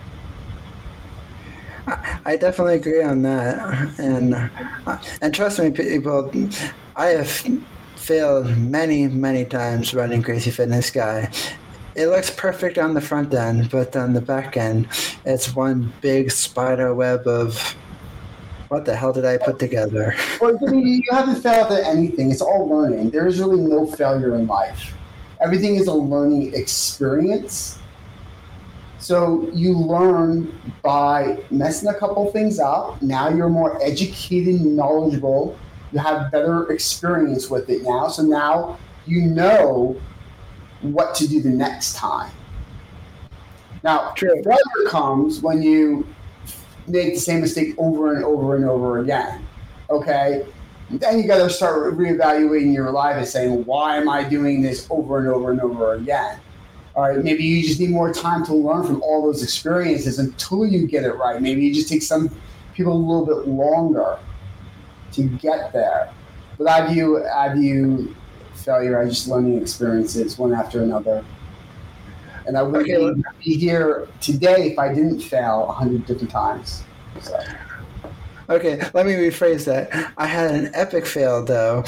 I definitely agree on that. And trust me, people, I have failed many, many times running Crazy Fitness Guy. It looks perfect on the front end, but on the back end, it's one big spider web of what the hell did I put together? Well, you haven't failed at anything. It's all learning. There is really no failure in life. Everything is a learning experience. So you learn by messing a couple things up. Now you're more educated and knowledgeable. You have better experience with it now. So now you know what to do the next time. Now, failure comes when you make the same mistake over and over and over again. Okay? Then you got to start reevaluating your life and saying, why am I doing this over and over and over again? All right, maybe you just need more time to learn from all those experiences until you get it right. Maybe you just take some people a little bit longer to get there. But I view failure as just learning experiences one after another. And I wouldn't be here today if I didn't fail 100 different times. So. Okay, let me rephrase that. I had an epic fail, though.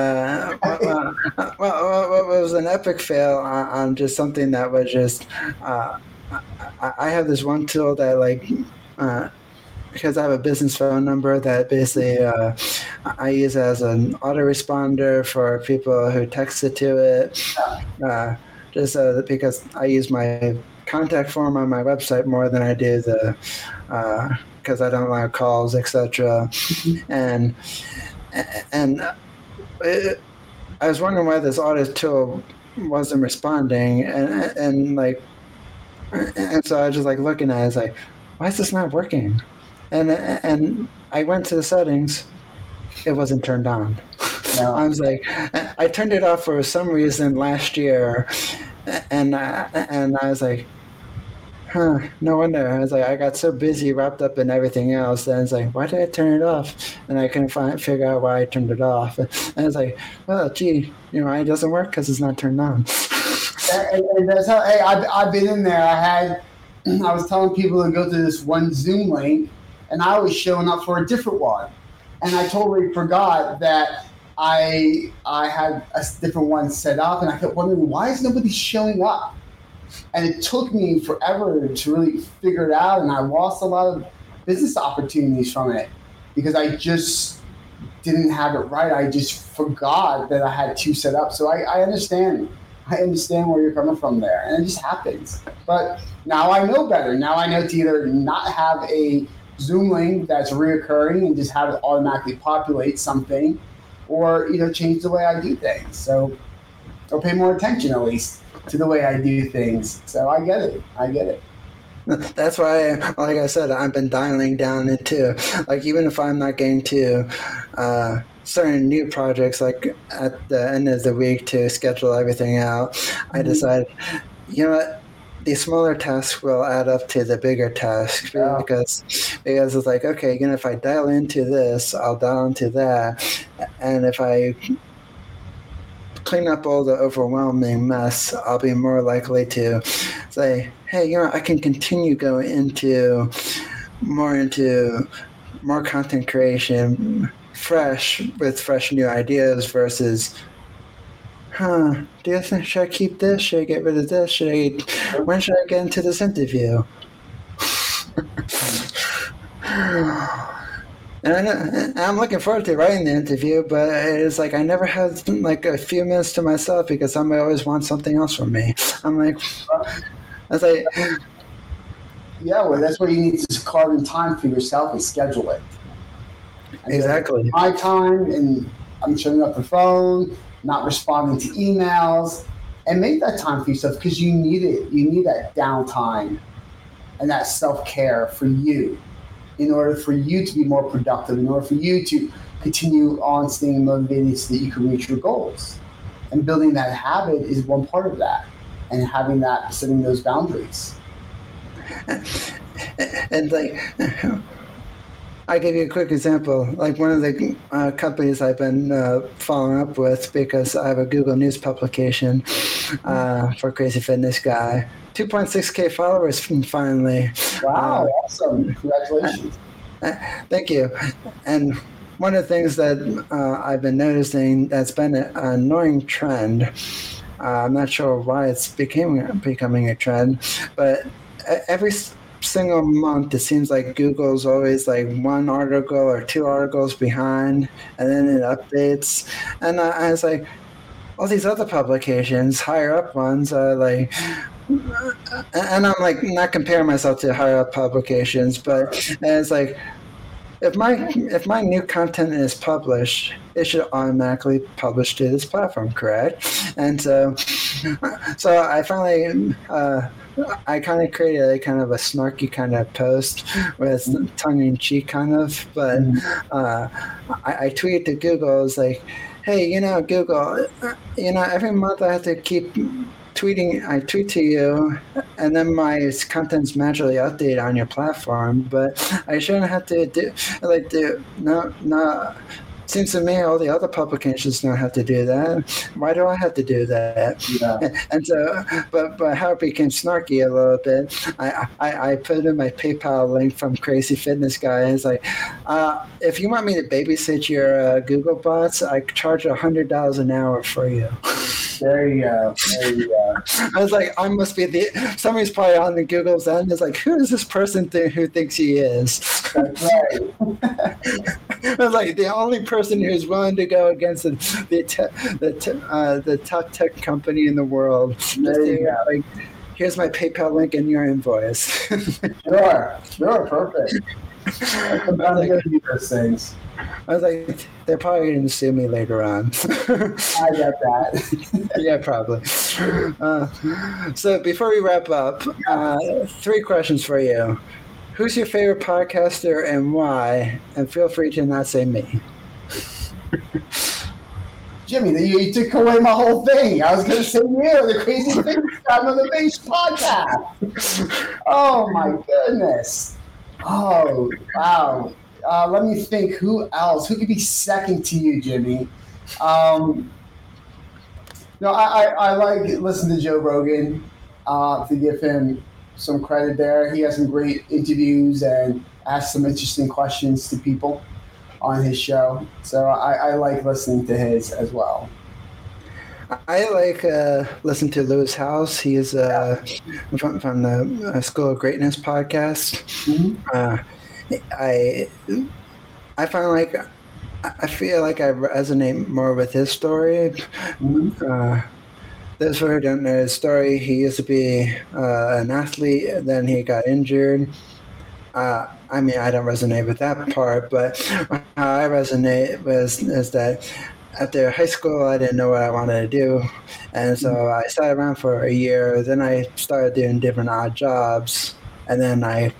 It was an epic fail on just something that was just. I have this one tool that, because I have a business phone number that basically I use as an autoresponder for people who text it to it. Just because I use my contact form on my website more than I do the. Because I don't like calls, etc. And I was wondering why this auto tool wasn't responding, and so I was just looking at it, it's why is this not working? And I went to the settings, it wasn't turned on. No. I was I turned it off for some reason last year, and I was no wonder. I was I got so busy, wrapped up in everything else. And it's why did I turn it off? And I couldn't figure out why I turned it off. And it's well, gee, it doesn't work because it's not turned on. And that's how. Hey, I've been in there. I was telling people to go to this one Zoom link, and I was showing up for a different one, and I totally forgot that I had a different one set up, and I kept wondering why is nobody showing up. And it took me forever to really figure it out, and I lost a lot of business opportunities from it because I just didn't have it right. I just forgot that I had two set up. So I understand. I understand where you're coming from there, and it just happens. But now I know better. Now I know to either not have a Zoom link that's reoccurring and just have it automatically populate something, or change the way I do things. So I'll pay more attention at least to the way I do things. So I get it. That's why, like I said, I've been dialing down into, even if I'm not getting to certain new projects, at the end of the week to schedule everything out, I decided, you know what, the smaller tasks will add up to the bigger task because it's like, okay, if I dial into this, I'll dial into that, and if I clean up all the overwhelming mess, I'll be more likely to say, hey, I can continue going into more content creation, with fresh new ideas versus, do you think, should I keep this? Should I get rid of this? When should I get into this interview? And I'm looking forward to writing the interview, but it's like I never had like a few minutes to myself because somebody always wants something else from me. I'm like, I was like, yeah, well, that's where you need to carve in time for yourself and schedule it. And exactly. My time, and I'm turning up the phone, not responding to emails, and make that time for yourself because you need it. You need that downtime and that self-care for you in order for you to be more productive, in order for you to continue on staying motivated so that you can reach your goals. And building that habit is one part of that, and having that, setting those boundaries. And like, I'll give you a quick example. Like one of the companies I've been following up with, because I have a Google News publication for Crazy Fitness Guy. 2.6K followers finally. Wow, awesome. Congratulations. Thank you. And one of the things that I've been noticing that's been an annoying trend, I'm not sure why it's becoming a trend, but every single month it seems like Google's always like one article or two articles behind, and then it updates. And I was like, all these other publications, higher up ones, are like, and I'm like not comparing myself to higher up publications, but it's like if my new content is published, it should automatically publish to this platform, correct? And so I finally I kind of created a kind of a snarky kind of post with tongue-in-cheek kind of, but I tweeted to Google. I was like, hey, Google, every month I have to keep tweeting. I tweet to you, and then my content's magically updated on your platform, but I shouldn't have to do no. Seems to me all the other publications don't have to do that. Why do I have to do that? Yeah. And so, but how it became snarky a little bit, I put in my PayPal link from Crazy Fitness Guy. It's like, if you want me to babysit your Google bots, I charge $100 an hour for you. There you go. I was like, I must be somebody's probably on the Google's end. It's like, who is this person who thinks he is? That's right. I was like, the only person who's willing to go against the top tech company in the world. Like, here's my PayPal link and your invoice. Sure, perfect. I'm about to go do those things. I was like, they're probably going to sue me later on. I get that. Yeah, probably. So before we wrap up, 3 questions for you. Who's your favorite podcaster and why? And feel free to not say me. Jimmy, you took away my whole thing. I was going to say you, the Crazy Fitness Guy on the Base podcast. Oh, my goodness. Oh, wow. Let me think. Who else? Who could be second to you, Jimmy? I like listening to Joe Rogan to give him some credit there. He has some great interviews and asks some interesting questions to people on his show. So I like listening to his as well. I like listening to Lewis Howes. He is from the School of Greatness podcast. Mm-hmm. I feel like I resonate more with his story. Mm-hmm. Those who don't know his story, he used to be an athlete, then he got injured. I mean, I don't resonate with that part, but how I resonate is that after high school, I didn't know what I wanted to do. And so I sat around for a year. Then I started doing different odd jobs. And then I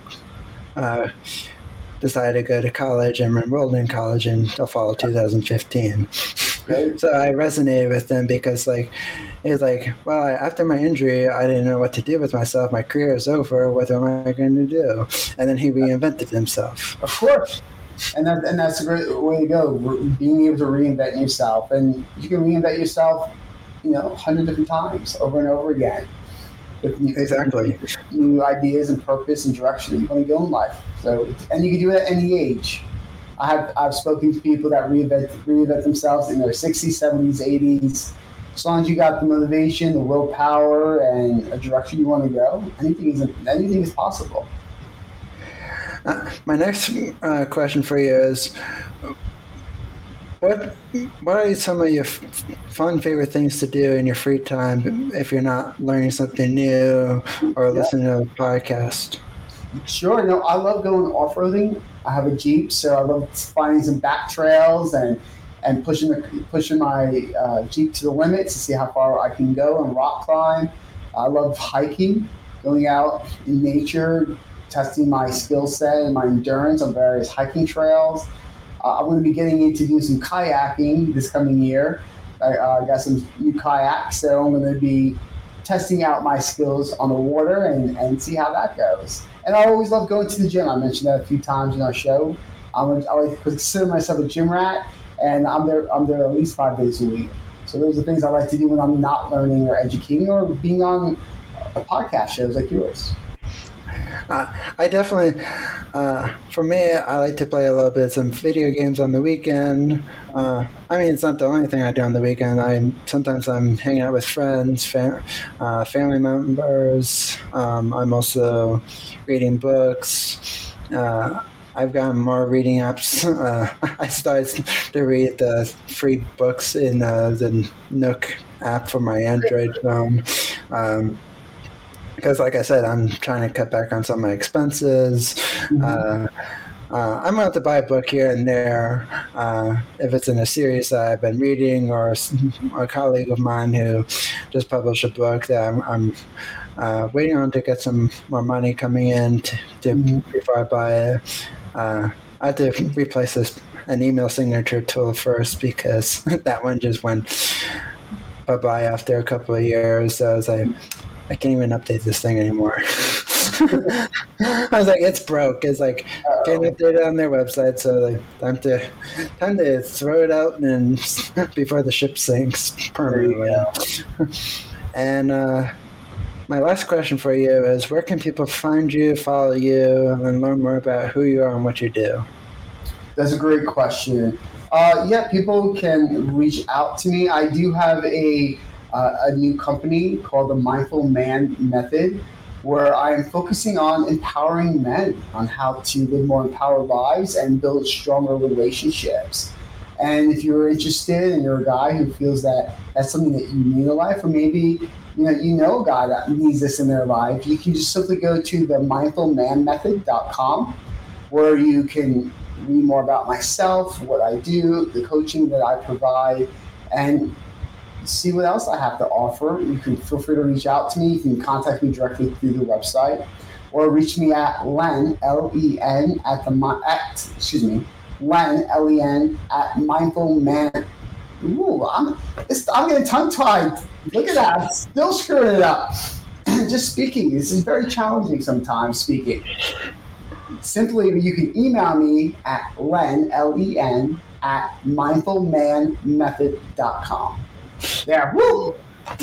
decided to go to college and enrolled in college in the fall of 2015. So I resonated with him because he's like, well, after my injury, I didn't know what to do with myself. My career is over. What am I going to do? And then he reinvented himself. Of course. And that's a great way to go, being able to reinvent yourself. And you can reinvent yourself, 100 different times over and over again. With new ideas and purpose and direction that you want to go in life. So, and you can do it at any age. I've spoken to people that reinvent themselves in their 60s, 70s, 80s. As long as you got the motivation, the willpower, and a direction you want to go, anything is possible. My next question for you is, what are some of your fun favorite things to do in your free time if you're not learning something new or listening to a podcast? Sure. No, I love going off-roading. I have a Jeep, so I love finding some back trails and pushing my Jeep to the limits to see how far I can go and rock climb. I love hiking, going out in nature, testing my skill set and my endurance on various hiking trails. I'm going to be getting into doing some kayaking this coming year. I got some new kayaks, so I'm going to be testing out my skills on the water and see how that goes. And I always love going to the gym. I mentioned that a few times in our show. I like consider myself a gym rat, and I'm there at least 5 days a week. So those are things I like to do when I'm not learning or educating or being on a podcast shows like yours. I definitely, for me, I like to play a little bit some video games on the weekend. It's not the only thing I do on the weekend. Sometimes I'm hanging out with friends, family members. I'm also reading books. I've gotten more reading apps. I started to read the free books in the Nook app for my Android phone. Because, like I said, I'm trying to cut back on some of my expenses. I'm going to have to buy a book here and there if it's in a series that I've been reading, or a colleague of mine who just published a book that I'm waiting on to get some more money coming in before I buy it. I have to replace an email signature tool first because that one just went bye-bye after a couple of years. So I was like, I can't even update this thing anymore. I was like, it's broke. It's like, can't update it on their website, so time to throw it out and before the ship sinks permanently. And my last question for you is, where can people find you, follow you, and learn more about who you are and what you do? That's a great question. People can reach out to me. I do have a new company called the Mindful Man Method, where I am focusing on empowering men on how to live more empowered lives and build stronger relationships. And if you're interested and you're a guy who feels that that's something that you need in life, or maybe you know a guy that needs this in their life, you can just simply go to the mindfulmanmethod.com, where you can read more about myself, what I do, the coaching that I provide, and see what else I have to offer. You can feel free to reach out to me. You can contact me directly through the website, or reach me at Len, L-E-N, Len, L-E-N, at Mindful Man. Ooh, I'm getting tongue-tied. Look at that. I'm still screwing it up. Just speaking. This is very challenging sometimes, speaking. Simply, you can email me at Len, L-E-N, at mindfulmanmethod.com. Yeah, woo!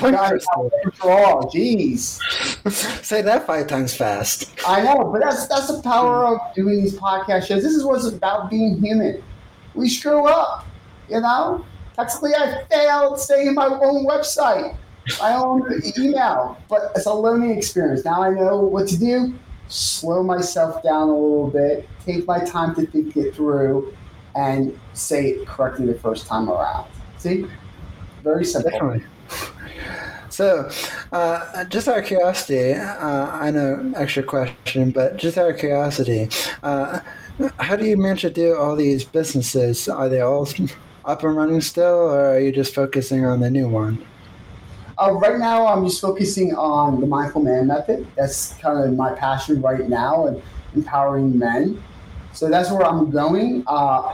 Jeez. Say that 5 times fast. I know, but that's the power of doing these podcast shows. This is what's about being human. We screw up, Technically, I failed saying my own website, my own email, but it's a learning experience. Now I know what to do. Slow myself down a little bit, take my time to think it through, and say it correctly the first time around. See? Very simple. Definitely. So, just out of curiosity, I know extra question, but just out of curiosity, how do you manage to do all these businesses? Are they all up and running still, or are you just focusing on the new one? Right now, I'm just focusing on the Mindful Man Method. That's kind of my passion right now, and empowering men. So that's where I'm going. I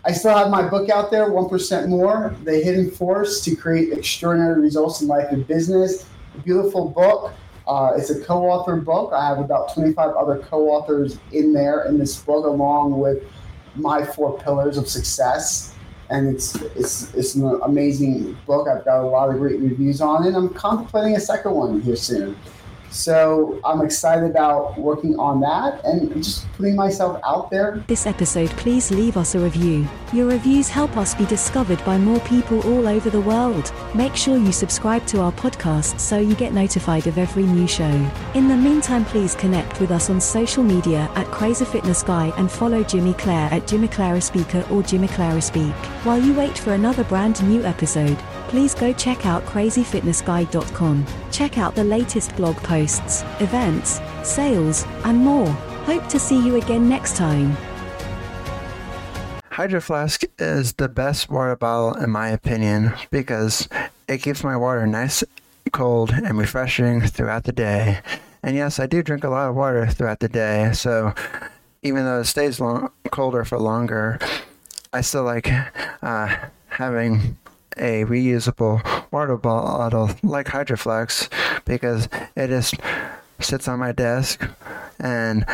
I still have my book out there, 1% More, The Hidden Force to Create Extraordinary Results in Life and Business. A beautiful book. It's a co-author book. I have about 25 other co-authors in there in this book, along with my 4 pillars of success. And it's an amazing book. I've got a lot of great reviews on it. I'm contemplating a second one here soon. So I'm excited about working on that and just putting myself out there. This episode, please leave us a review. Your reviews help us be discovered by more people all over the world. Make sure you subscribe to our podcast so you get notified of every new show. In the meantime, please connect with us on social media at Crazy Fitness Guy and follow Jimmy Clare at Jimmy Clara Speaker or Jimmy Clara Speak. While you wait for another brand new episode, please go check out crazyfitnessguy.com. Check out the latest blog posts, events, sales, and more. Hope to see you again next time. Hydro Flask is the best water bottle in my opinion because it keeps my water nice, cold, and refreshing throughout the day. And yes, I do drink a lot of water throughout the day, so even though it stays colder for longer, I still like having a reusable water bottle like Hydro Flask because it just sits on my desk and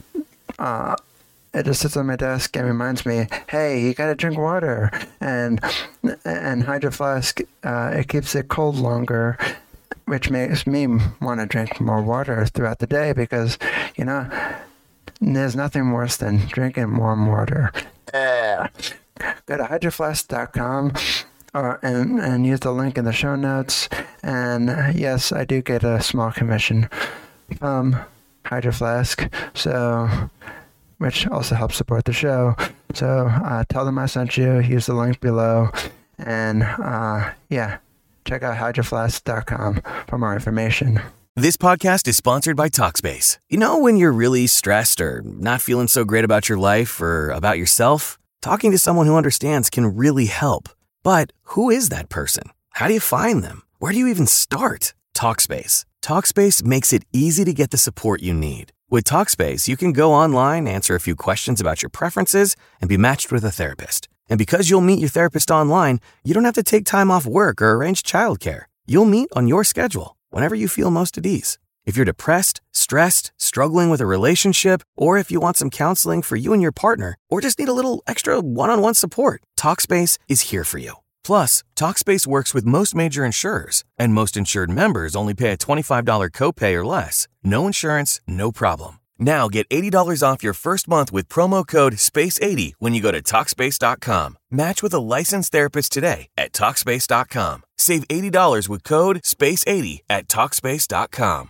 reminds me, hey, you gotta drink water. And Hydro Flask, it keeps it cold longer, which makes me want to drink more water throughout the day because, you know, there's nothing worse than drinking warm water. Go to hydroflask.com and use the link in the show notes. And yes, I do get a small commission from Hydro Flask, which also helps support the show. So tell them I sent you. Use the link below. And check out hydroflask.com for more information. This podcast is sponsored by Talkspace. You know when you're really stressed or not feeling so great about your life or about yourself? Talking to someone who understands can really help. But who is that person? How do you find them? Where do you even start? Talkspace. Talkspace makes it easy to get the support you need. With Talkspace, you can go online, answer a few questions about your preferences, and be matched with a therapist. And because you'll meet your therapist online, you don't have to take time off work or arrange childcare. You'll meet on your schedule, whenever you feel most at ease. If you're depressed, stressed, struggling with a relationship, or if you want some counseling for you and your partner, or just need a little extra one-on-one support, Talkspace is here for you. Plus, Talkspace works with most major insurers, and most insured members only pay a $25 copay or less. No insurance, no problem. Now get $80 off your first month with promo code SPACE80 when you go to Talkspace.com. Match with a licensed therapist today at Talkspace.com. Save $80 with code SPACE80 at Talkspace.com.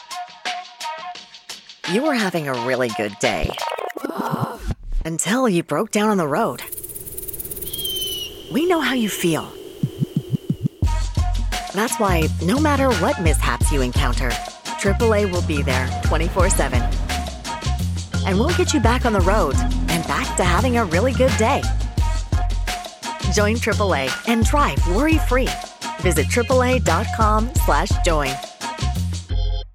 You were having a really good day until you broke down on the road. We know how you feel. That's why no matter what mishaps you encounter, AAA will be there 24/7. And we'll get you back on the road and back to having a really good day. Join AAA and drive worry-free. Visit AAA.com/join.